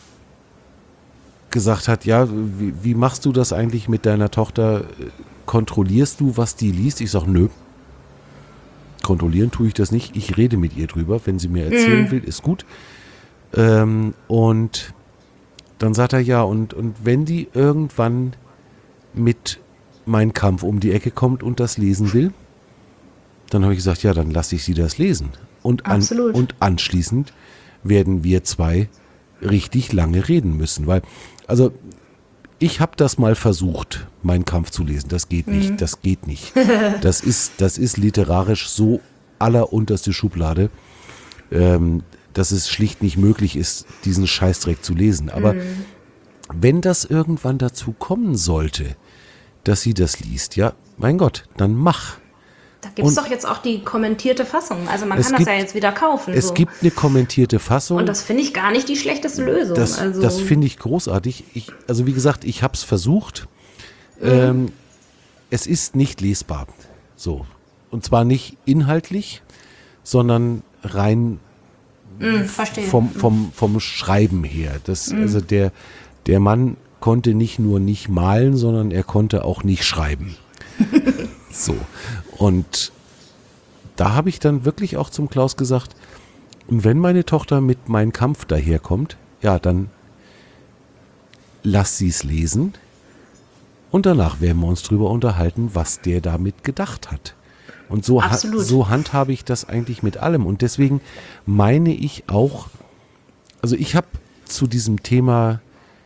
gesagt hat, ja, wie machst du das eigentlich mit deiner Tochter? Kontrollierst du, was die liest? Ich sage, nö. Kontrollieren tue ich das nicht. Ich rede mit ihr drüber. Wenn sie mir erzählen will, ist gut. Und dann sagt er, ja, und wenn die irgendwann mit Mein Kampf um die Ecke kommt und das lesen will, dann habe ich gesagt, ja, dann lasse ich sie das lesen. Und anschließend werden wir zwei richtig lange reden müssen, weil, also ich habe das mal versucht, Mein Kampf zu lesen. Das geht nicht, das geht nicht. Das ist literarisch so allerunterste Schublade, dass es schlicht nicht möglich ist, diesen Scheißdreck zu lesen. Aber wenn das irgendwann dazu kommen sollte, dass sie das liest, ja, mein Gott, dann mach. Da gibt es doch jetzt auch die kommentierte Fassung. Also man kann das ja jetzt wieder kaufen. Es gibt eine kommentierte Fassung. Und das finde ich gar nicht die schlechteste Lösung. Das finde ich großartig. Also wie gesagt, ich habe es versucht. Es ist nicht lesbar. So. Und zwar nicht inhaltlich, sondern rein vom Schreiben her. Also der Mann konnte nicht nur nicht malen, sondern er konnte auch nicht schreiben. So. Und da habe ich dann wirklich auch zum Klaus gesagt, und wenn meine Tochter mit Mein Kampf daherkommt, ja, dann lass sie es lesen und danach werden wir uns drüber unterhalten, was der damit gedacht hat. Und so handhabe ich das eigentlich mit allem. Und deswegen meine ich auch, also ich habe zu diesem Thema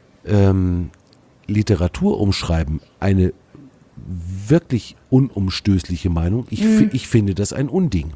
Literatur umschreiben eine wirklich unumstößliche Meinung. Ich finde das ein Unding.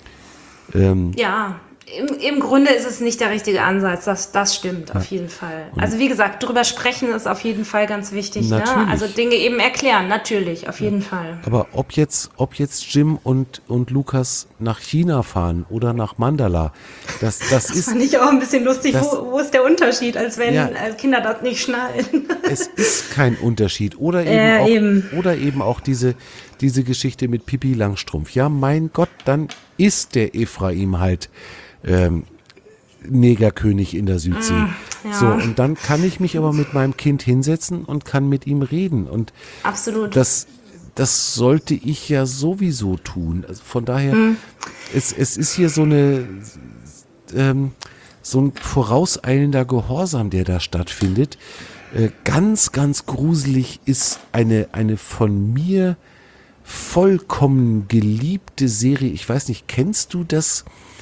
Ja, im Grunde ist es nicht der richtige Ansatz. Das stimmt auf jeden Fall. Also wie gesagt, drüber sprechen ist auf jeden Fall ganz wichtig. Ne? Also Dinge eben erklären, natürlich, auf jeden Fall. Aber ob jetzt Jim und Lukas nach China fahren oder nach Mandala, das ist... fand ich auch ein bisschen lustig. Wo ist der Unterschied, als wenn Kinder das nicht schnallen? Es ist kein Unterschied. Oder eben auch diese Geschichte mit Pippi Langstrumpf. Ja, mein Gott, dann ist der Ephraim halt Negerkönig in der Südsee. Ja. So, und dann kann ich mich aber mit meinem Kind hinsetzen und kann mit ihm reden. Und absolut. Das sollte ich ja sowieso tun. Also von daher, es ist hier so ein vorauseilender Gehorsam, der da stattfindet. Ganz, ganz gruselig ist eine von mir vollkommen geliebte Serie. Ich weiß nicht, kennst du das?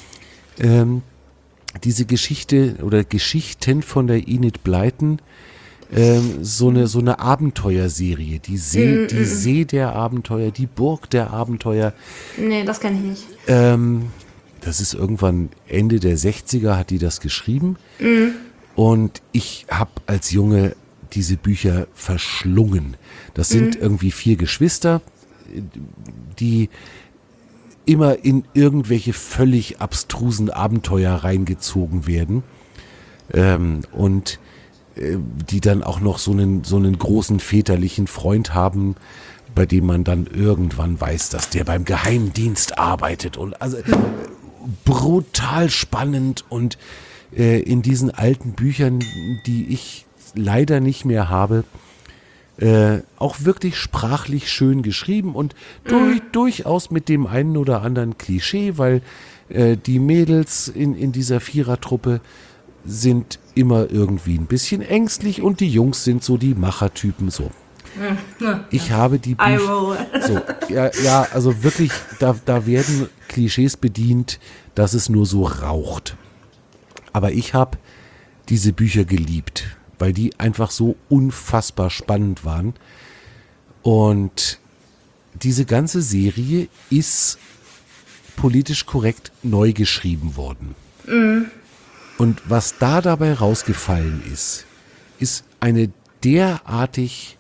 Diese Geschichte oder Geschichten von der Enid Blyton, so eine Abenteuerserie, die See der Abenteuer, die Burg der Abenteuer. Nee, das kenne ich nicht. Das ist irgendwann Ende der 60er hat die das geschrieben und ich habe als Junge diese Bücher verschlungen. Das sind irgendwie 4 Geschwister, die immer in irgendwelche völlig abstrusen Abenteuer reingezogen werden und die dann auch noch so einen großen väterlichen Freund haben, bei dem man dann irgendwann weiß, dass der beim Geheimdienst arbeitet und also brutal spannend und in diesen alten Büchern, die ich leider nicht mehr habe, auch wirklich sprachlich schön geschrieben und durchaus mit dem einen oder anderen Klischee, weil die Mädels in dieser Vierertruppe sind immer irgendwie ein bisschen ängstlich und die Jungs sind so die Machertypen so. Ich habe die Bücher, so, ja, also wirklich, da werden Klischees bedient, dass es nur so raucht. Aber ich habe diese Bücher geliebt, weil die einfach so unfassbar spannend waren. Und diese ganze Serie ist politisch korrekt neu geschrieben worden. Und was da dabei rausgefallen ist eine derartig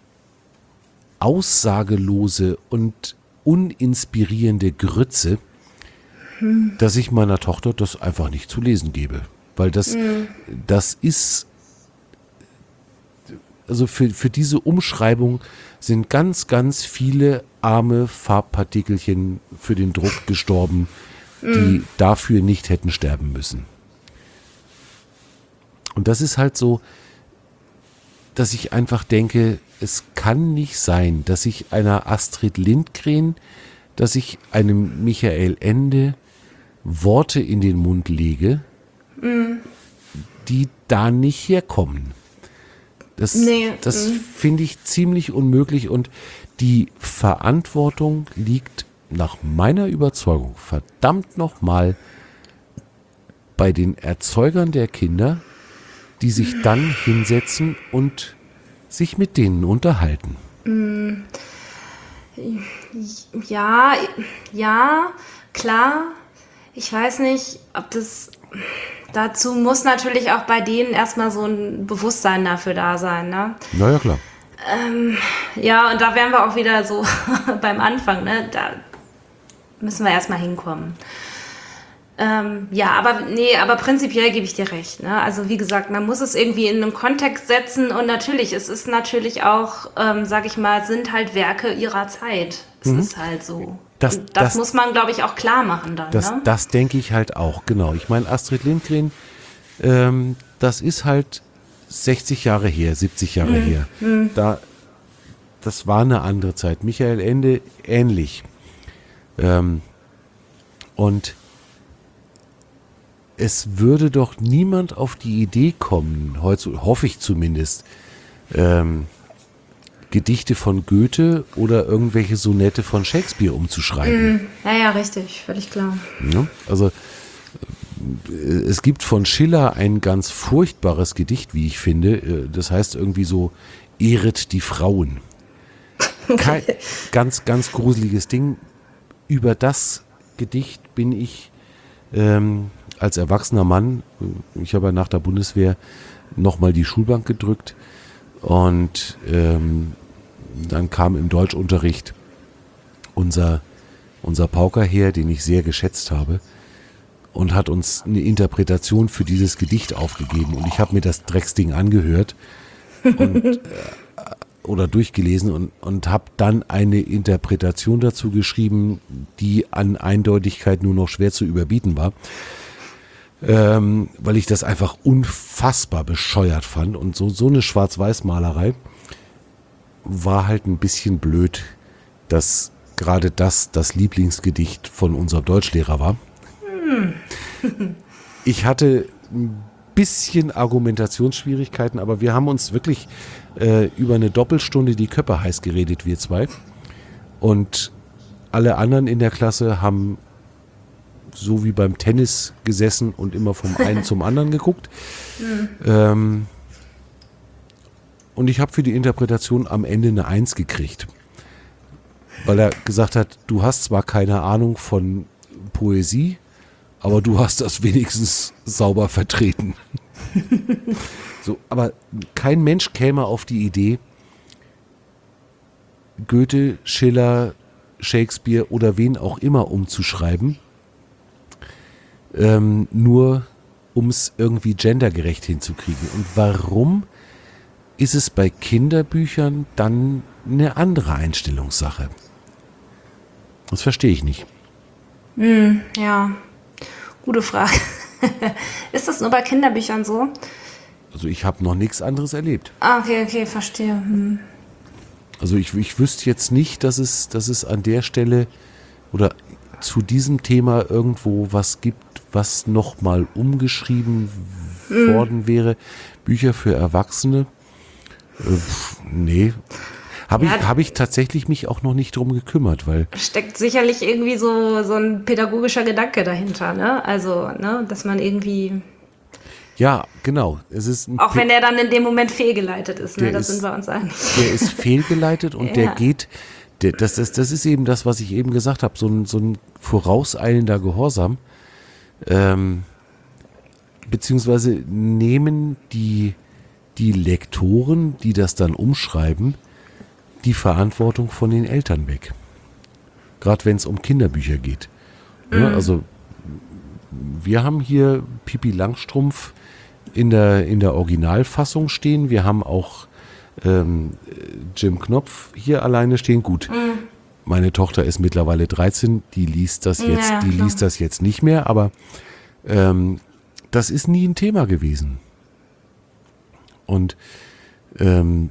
aussagelose und uninspirierende Grütze, dass ich meiner Tochter das einfach nicht zu lesen gebe. Weil das ist, also für diese Umschreibung sind ganz, ganz viele arme Farbpartikelchen für den Druck gestorben, die dafür nicht hätten sterben müssen. Und das ist halt so, dass ich einfach denke, es kann nicht sein, dass ich einer Astrid Lindgren, dass ich einem Michael Ende Worte in den Mund lege, die da nicht herkommen. Das finde ich ziemlich unmöglich und die Verantwortung liegt nach meiner Überzeugung verdammt nochmal bei den Erzeugern der Kinder, die sich dann hinsetzen und sich mit denen unterhalten. Ja, ja, klar. Ich weiß nicht, ob das... Dazu muss natürlich auch bei denen erstmal so ein Bewusstsein dafür da sein, ne? Naja, klar. Ja, und da wären wir auch wieder so beim Anfang, ne? Da müssen wir erstmal hinkommen. Ja, aber prinzipiell gebe ich dir recht, ne? Also wie gesagt, man muss es irgendwie in einen Kontext setzen und natürlich, es ist natürlich auch, sag ich mal, sind halt Werke ihrer Zeit. Es ist halt so. Das muss man, glaube ich, auch klar machen dann, ne? Das denke ich halt auch, genau. Ich meine, Astrid Lindgren, das ist halt 60 Jahre her, 70 Jahre her. Das war eine andere Zeit. Michael Ende ähnlich. Und es würde doch niemand auf die Idee kommen, heute hoffe ich zumindest, Gedichte von Goethe oder irgendwelche Sonette von Shakespeare umzuschreiben. Ja, richtig, völlig klar. Ja, also es gibt von Schiller ein ganz furchtbares Gedicht, wie ich finde. Das heißt irgendwie so, ehret die Frauen. Ganz, ganz gruseliges Ding. Über das Gedicht bin ich als erwachsener Mann, ich habe ja nach der Bundeswehr nochmal die Schulbank gedrückt und dann kam im Deutschunterricht unser Pauker her, den ich sehr geschätzt habe, und hat uns eine Interpretation für dieses Gedicht aufgegeben. Und ich habe mir das Drecksding angehört und, oder durchgelesen und habe dann eine Interpretation dazu geschrieben, die an Eindeutigkeit nur noch schwer zu überbieten war. Weil ich das einfach unfassbar bescheuert fand. Und so eine Schwarz-Weiß-Malerei war halt ein bisschen blöd, dass gerade das Lieblingsgedicht von unserem Deutschlehrer war. Ich hatte ein bisschen Argumentationsschwierigkeiten, aber wir haben uns wirklich über eine Doppelstunde die Köpfe heiß geredet, wir zwei. Und alle anderen in der Klasse haben so wie beim Tennis gesessen und immer vom einen zum anderen geguckt. Und ich habe für die Interpretation am Ende eine 1 gekriegt. Weil er gesagt hat, du hast zwar keine Ahnung von Poesie, aber du hast das wenigstens sauber vertreten. So, aber kein Mensch käme auf die Idee, Goethe, Schiller, Shakespeare oder wen auch immer umzuschreiben, nur um es irgendwie gendergerecht hinzukriegen. Und warum ist es bei Kinderbüchern dann eine andere Einstellungssache? Das verstehe ich nicht. Ja, gute Frage. Ist das nur bei Kinderbüchern so? Also ich habe noch nichts anderes erlebt. Okay, verstehe. Also ich wüsste jetzt nicht, dass es an der Stelle oder zu diesem Thema irgendwo was gibt, was nochmal umgeschrieben worden wäre. Bücher für Erwachsene. Nee. Habe ich tatsächlich mich auch noch nicht drum gekümmert, weil... Steckt sicherlich irgendwie so ein pädagogischer Gedanke dahinter, ne? Also, ne, dass man irgendwie... Ja, genau. Es ist auch wenn der dann in dem Moment fehlgeleitet ist, ne? Das sind wir uns einig. Der ist fehlgeleitet und der geht... Das ist eben das, was ich eben gesagt habe, so ein vorauseilender Gehorsam. Beziehungsweise nehmen die Lektoren, die das dann umschreiben, die Verantwortung von den Eltern weg. Gerade wenn es um Kinderbücher geht. Ja, also wir haben hier Pippi Langstrumpf in der Originalfassung stehen. Wir haben auch Jim Knopf hier alleine stehen. Gut, meine Tochter ist mittlerweile 13, die liest das jetzt nicht mehr, aber das ist nie ein Thema gewesen. Und wenn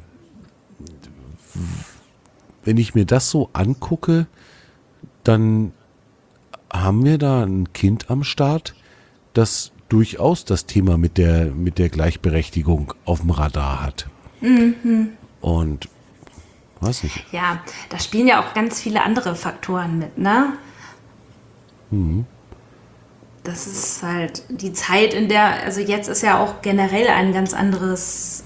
ich mir das so angucke, dann haben wir da ein Kind am Start, das durchaus das Thema mit der Gleichberechtigung auf dem Radar hat. Und weiß nicht. Ja, da spielen ja auch ganz viele andere Faktoren mit, ne? das ist halt die Zeit, in der, also jetzt ist ja auch generell eine ganz andere,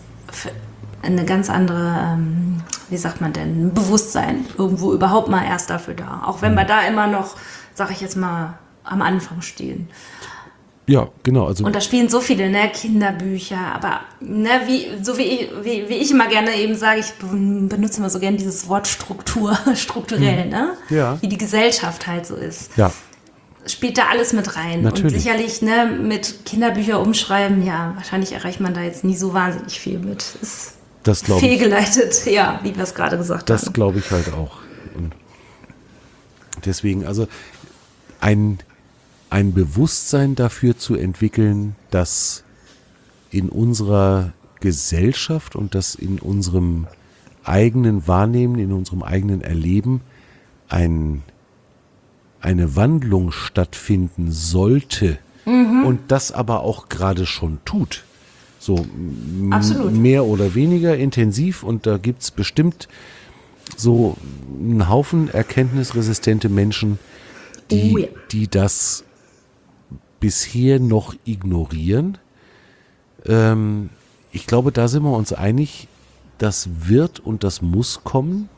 wie sagt man denn, Bewusstsein irgendwo überhaupt mal erst dafür da. Auch wenn wir da immer noch, sag ich jetzt mal, am Anfang stehen. Ja, genau. Also und da spielen so viele, ne, Kinderbücher, aber ne, wie ich immer gerne eben sage, ich benutze immer so gerne dieses Wort strukturell, ne? Ja. Wie die Gesellschaft halt so ist. Ja. Spielt da alles mit rein. Natürlich. Und sicherlich, ne, mit Kinderbücher umschreiben, ja, wahrscheinlich erreicht man da jetzt nie so wahnsinnig viel mit. Ist das glaube ich. Fehlgeleitet, ja, wie wir es gerade gesagt haben. Das glaube ich halt auch. Und deswegen, also ein Bewusstsein dafür zu entwickeln, dass in unserer Gesellschaft und dass in unserem eigenen Wahrnehmen, in unserem eigenen Erleben eine Wandlung stattfinden sollte und das aber auch gerade schon tut. So mehr oder weniger intensiv, und da gibt es bestimmt so einen Haufen erkenntnisresistente Menschen, die das bisher noch ignorieren. Ich glaube, da sind wir uns einig, das wird und das muss kommen.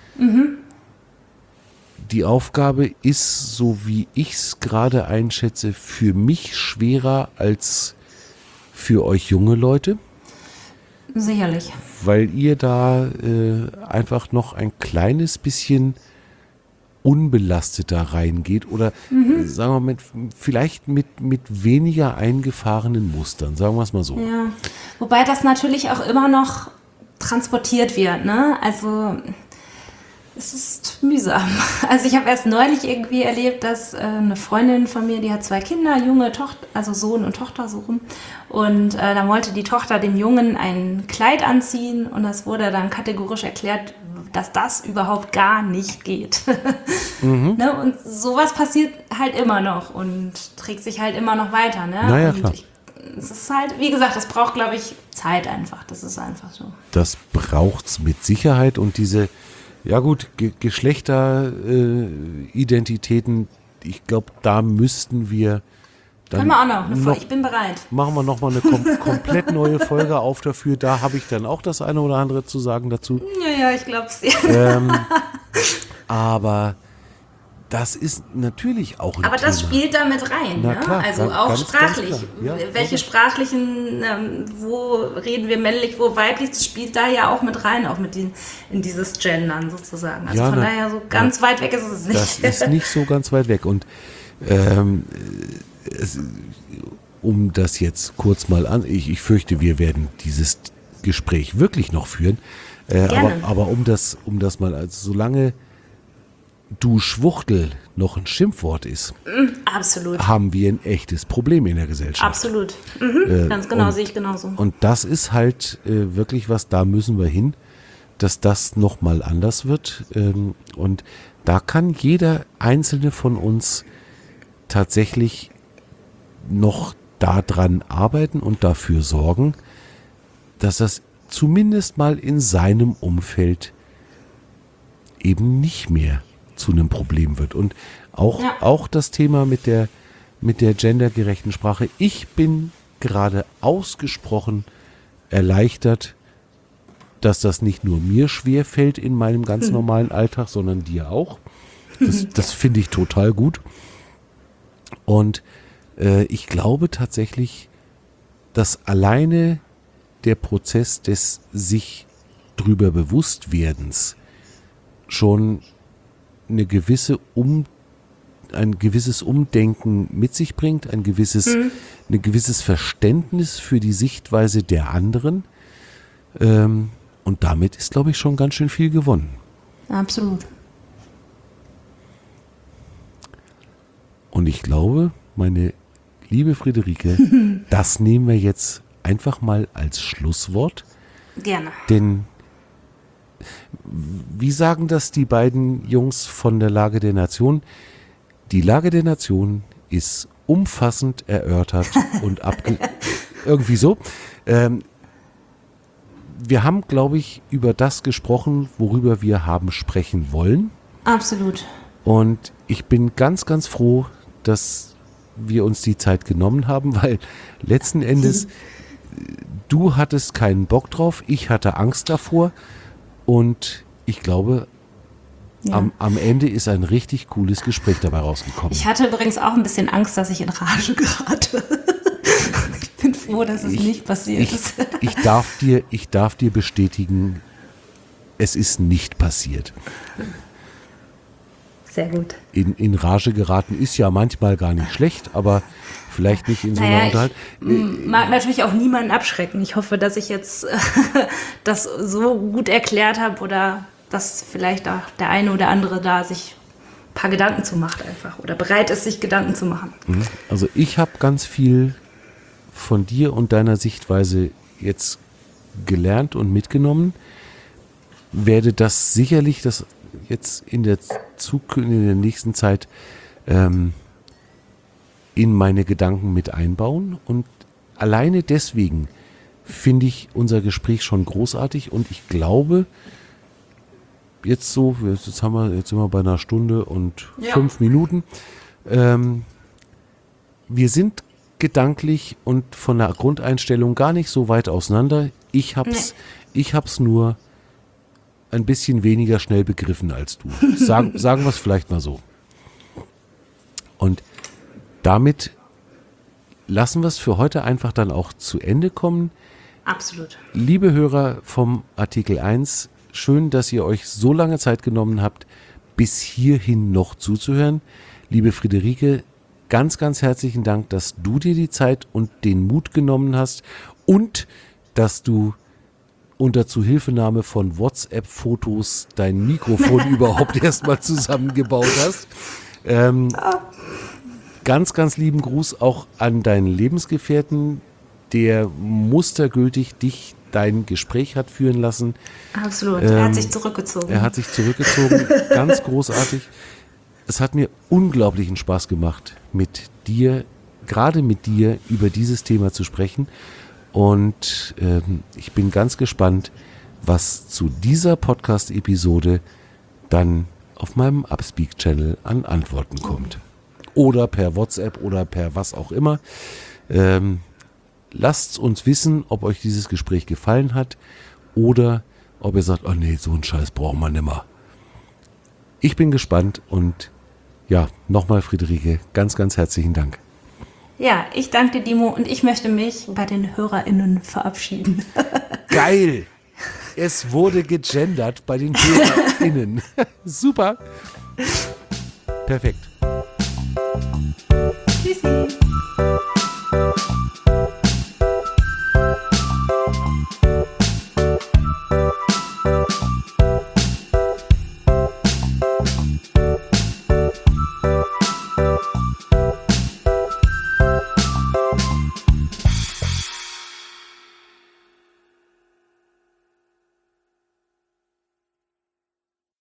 Die Aufgabe ist, so wie ich es gerade einschätze, für mich schwerer als für euch junge Leute. Sicherlich. Weil ihr da einfach noch ein kleines bisschen unbelasteter reingeht oder sagen wir vielleicht mit weniger eingefahrenen Mustern, sagen wir es mal so. Ja, wobei das natürlich auch immer noch transportiert wird, ne? Also es ist mühsam. Also ich habe erst neulich irgendwie erlebt, dass eine Freundin von mir, die hat 2 Kinder, junge Tochter, also Sohn und Tochter so rum. Und dann wollte die Tochter dem Jungen ein Kleid anziehen und das wurde dann kategorisch erklärt, dass das überhaupt gar nicht geht. Ne? Und sowas passiert halt immer noch und trägt sich halt immer noch weiter. Ne? Naja, und klar. Es ist halt, wie gesagt, das braucht, glaube ich, Zeit einfach. Das ist einfach so. Das braucht's mit Sicherheit, und diese, ja gut, Geschlechteridentitäten, ich glaube, da müssten wir dann Können wir auch noch, ich bin bereit. Machen wir nochmal eine komplett neue Folge auf dafür. Da habe ich dann auch das eine oder andere zu sagen dazu. Ja, ich glaube es dir. Aber das ist natürlich auch ein Aber Thema. das spielt da mit rein. Na Ne? klar, Also ganz, auch ganz sprachlich. klar. Ja, welche sprachlichen, wo reden wir männlich, wo weiblich, das spielt da ja auch mit rein, auch mit in dieses Gendern sozusagen. Also Ja, von daher so ganz weit weg ist es nicht. Das ist nicht so ganz weit weg. Und um das jetzt kurz mal an, ich fürchte, wir werden dieses Gespräch wirklich noch führen. Aber um das mal, also solange du Schwuchtel noch ein Schimpfwort ist, Absolut. haben wir ein echtes Problem in der Gesellschaft. Absolut. Ganz genau, sehe ich genauso. Und das ist halt wirklich was, da müssen wir hin, dass das nochmal anders wird. Und da kann jeder einzelne von uns tatsächlich noch daran arbeiten und dafür sorgen, dass das zumindest mal in seinem Umfeld eben nicht mehr zu einem Problem wird. Und auch das Thema mit der gendergerechten Sprache. Ich bin gerade ausgesprochen erleichtert, dass das nicht nur mir schwer fällt in meinem ganz normalen Alltag, sondern dir auch. Das finde ich total gut. Und ich glaube tatsächlich, dass alleine der Prozess des sich drüber Bewusstwerdens schon ein gewisses Umdenken mit sich bringt, ein gewisses Verständnis für die Sichtweise der anderen. Und damit ist, glaube ich, schon ganz schön viel gewonnen. Absolut. Und ich glaube, meine liebe Friederike, das nehmen wir jetzt einfach mal als Schlusswort. Gerne. Denn, wie sagen das die beiden Jungs von der Lage der Nation? Die Lage der Nation ist umfassend erörtert und irgendwie so. Wir haben, glaube ich, über das gesprochen, worüber wir haben sprechen wollen. Absolut. Und ich bin ganz, ganz froh, dass wir uns die Zeit genommen haben, weil letzten Endes du hattest keinen Bock drauf, ich hatte Angst davor und ich glaube, am Ende ist ein richtig cooles Gespräch dabei rausgekommen. Ich hatte übrigens auch ein bisschen Angst, dass ich in Rage gerate. Ich bin froh, dass es nicht passiert ist. Ich darf dir bestätigen, es ist nicht passiert. Sehr gut. In Rage geraten ist ja manchmal gar nicht schlecht, aber vielleicht nicht in so einer Unterhaltung. Ich mag natürlich auch niemanden abschrecken. Ich hoffe, dass ich jetzt das so gut erklärt habe oder dass vielleicht auch der eine oder andere da sich ein paar Gedanken zu macht einfach oder bereit ist, sich Gedanken zu machen. Also ich habe ganz viel von dir und deiner Sichtweise jetzt gelernt und mitgenommen. Werde das sicherlich jetzt in der nächsten Zeit in meine Gedanken mit einbauen. Und alleine deswegen finde ich unser Gespräch schon großartig und ich glaube, jetzt sind wir bei einer Stunde und 5 Minuten. Wir sind gedanklich und von der Grundeinstellung gar nicht so weit auseinander. Ich hab's nur ein bisschen weniger schnell begriffen als du. Sagen wir es vielleicht mal so. Und damit lassen wir es für heute einfach dann auch zu Ende kommen. Absolut. Liebe Hörer vom Artikel 1, schön, dass ihr euch so lange Zeit genommen habt, bis hierhin noch zuzuhören. Liebe Friederike, ganz, ganz herzlichen Dank, dass du dir die Zeit und den Mut genommen hast und dass du unter Zuhilfenahme von WhatsApp-Fotos dein Mikrofon überhaupt erstmal zusammengebaut hast. Ganz, ganz lieben Gruß auch an deinen Lebensgefährten, der mustergültig dein Gespräch hat führen lassen. Absolut, er hat sich zurückgezogen. Ganz großartig. Es hat mir unglaublichen Spaß gemacht, gerade mit dir über dieses Thema zu sprechen. Und ich bin ganz gespannt, was zu dieser Podcast-Episode dann auf meinem Upspeak-Channel an Antworten kommt. Oder per WhatsApp oder per was auch immer. Lasst uns wissen, ob euch dieses Gespräch gefallen hat oder ob ihr sagt, oh nee, so einen Scheiß brauchen wir nimmer. Ich bin gespannt und ja, nochmal Friederike, ganz, ganz herzlichen Dank. Ja, ich danke dir, Dimo, und ich möchte mich bei den HörerInnen verabschieden. Geil! Es wurde gegendert bei den HörerInnen. Super! Perfekt. Tschüssi!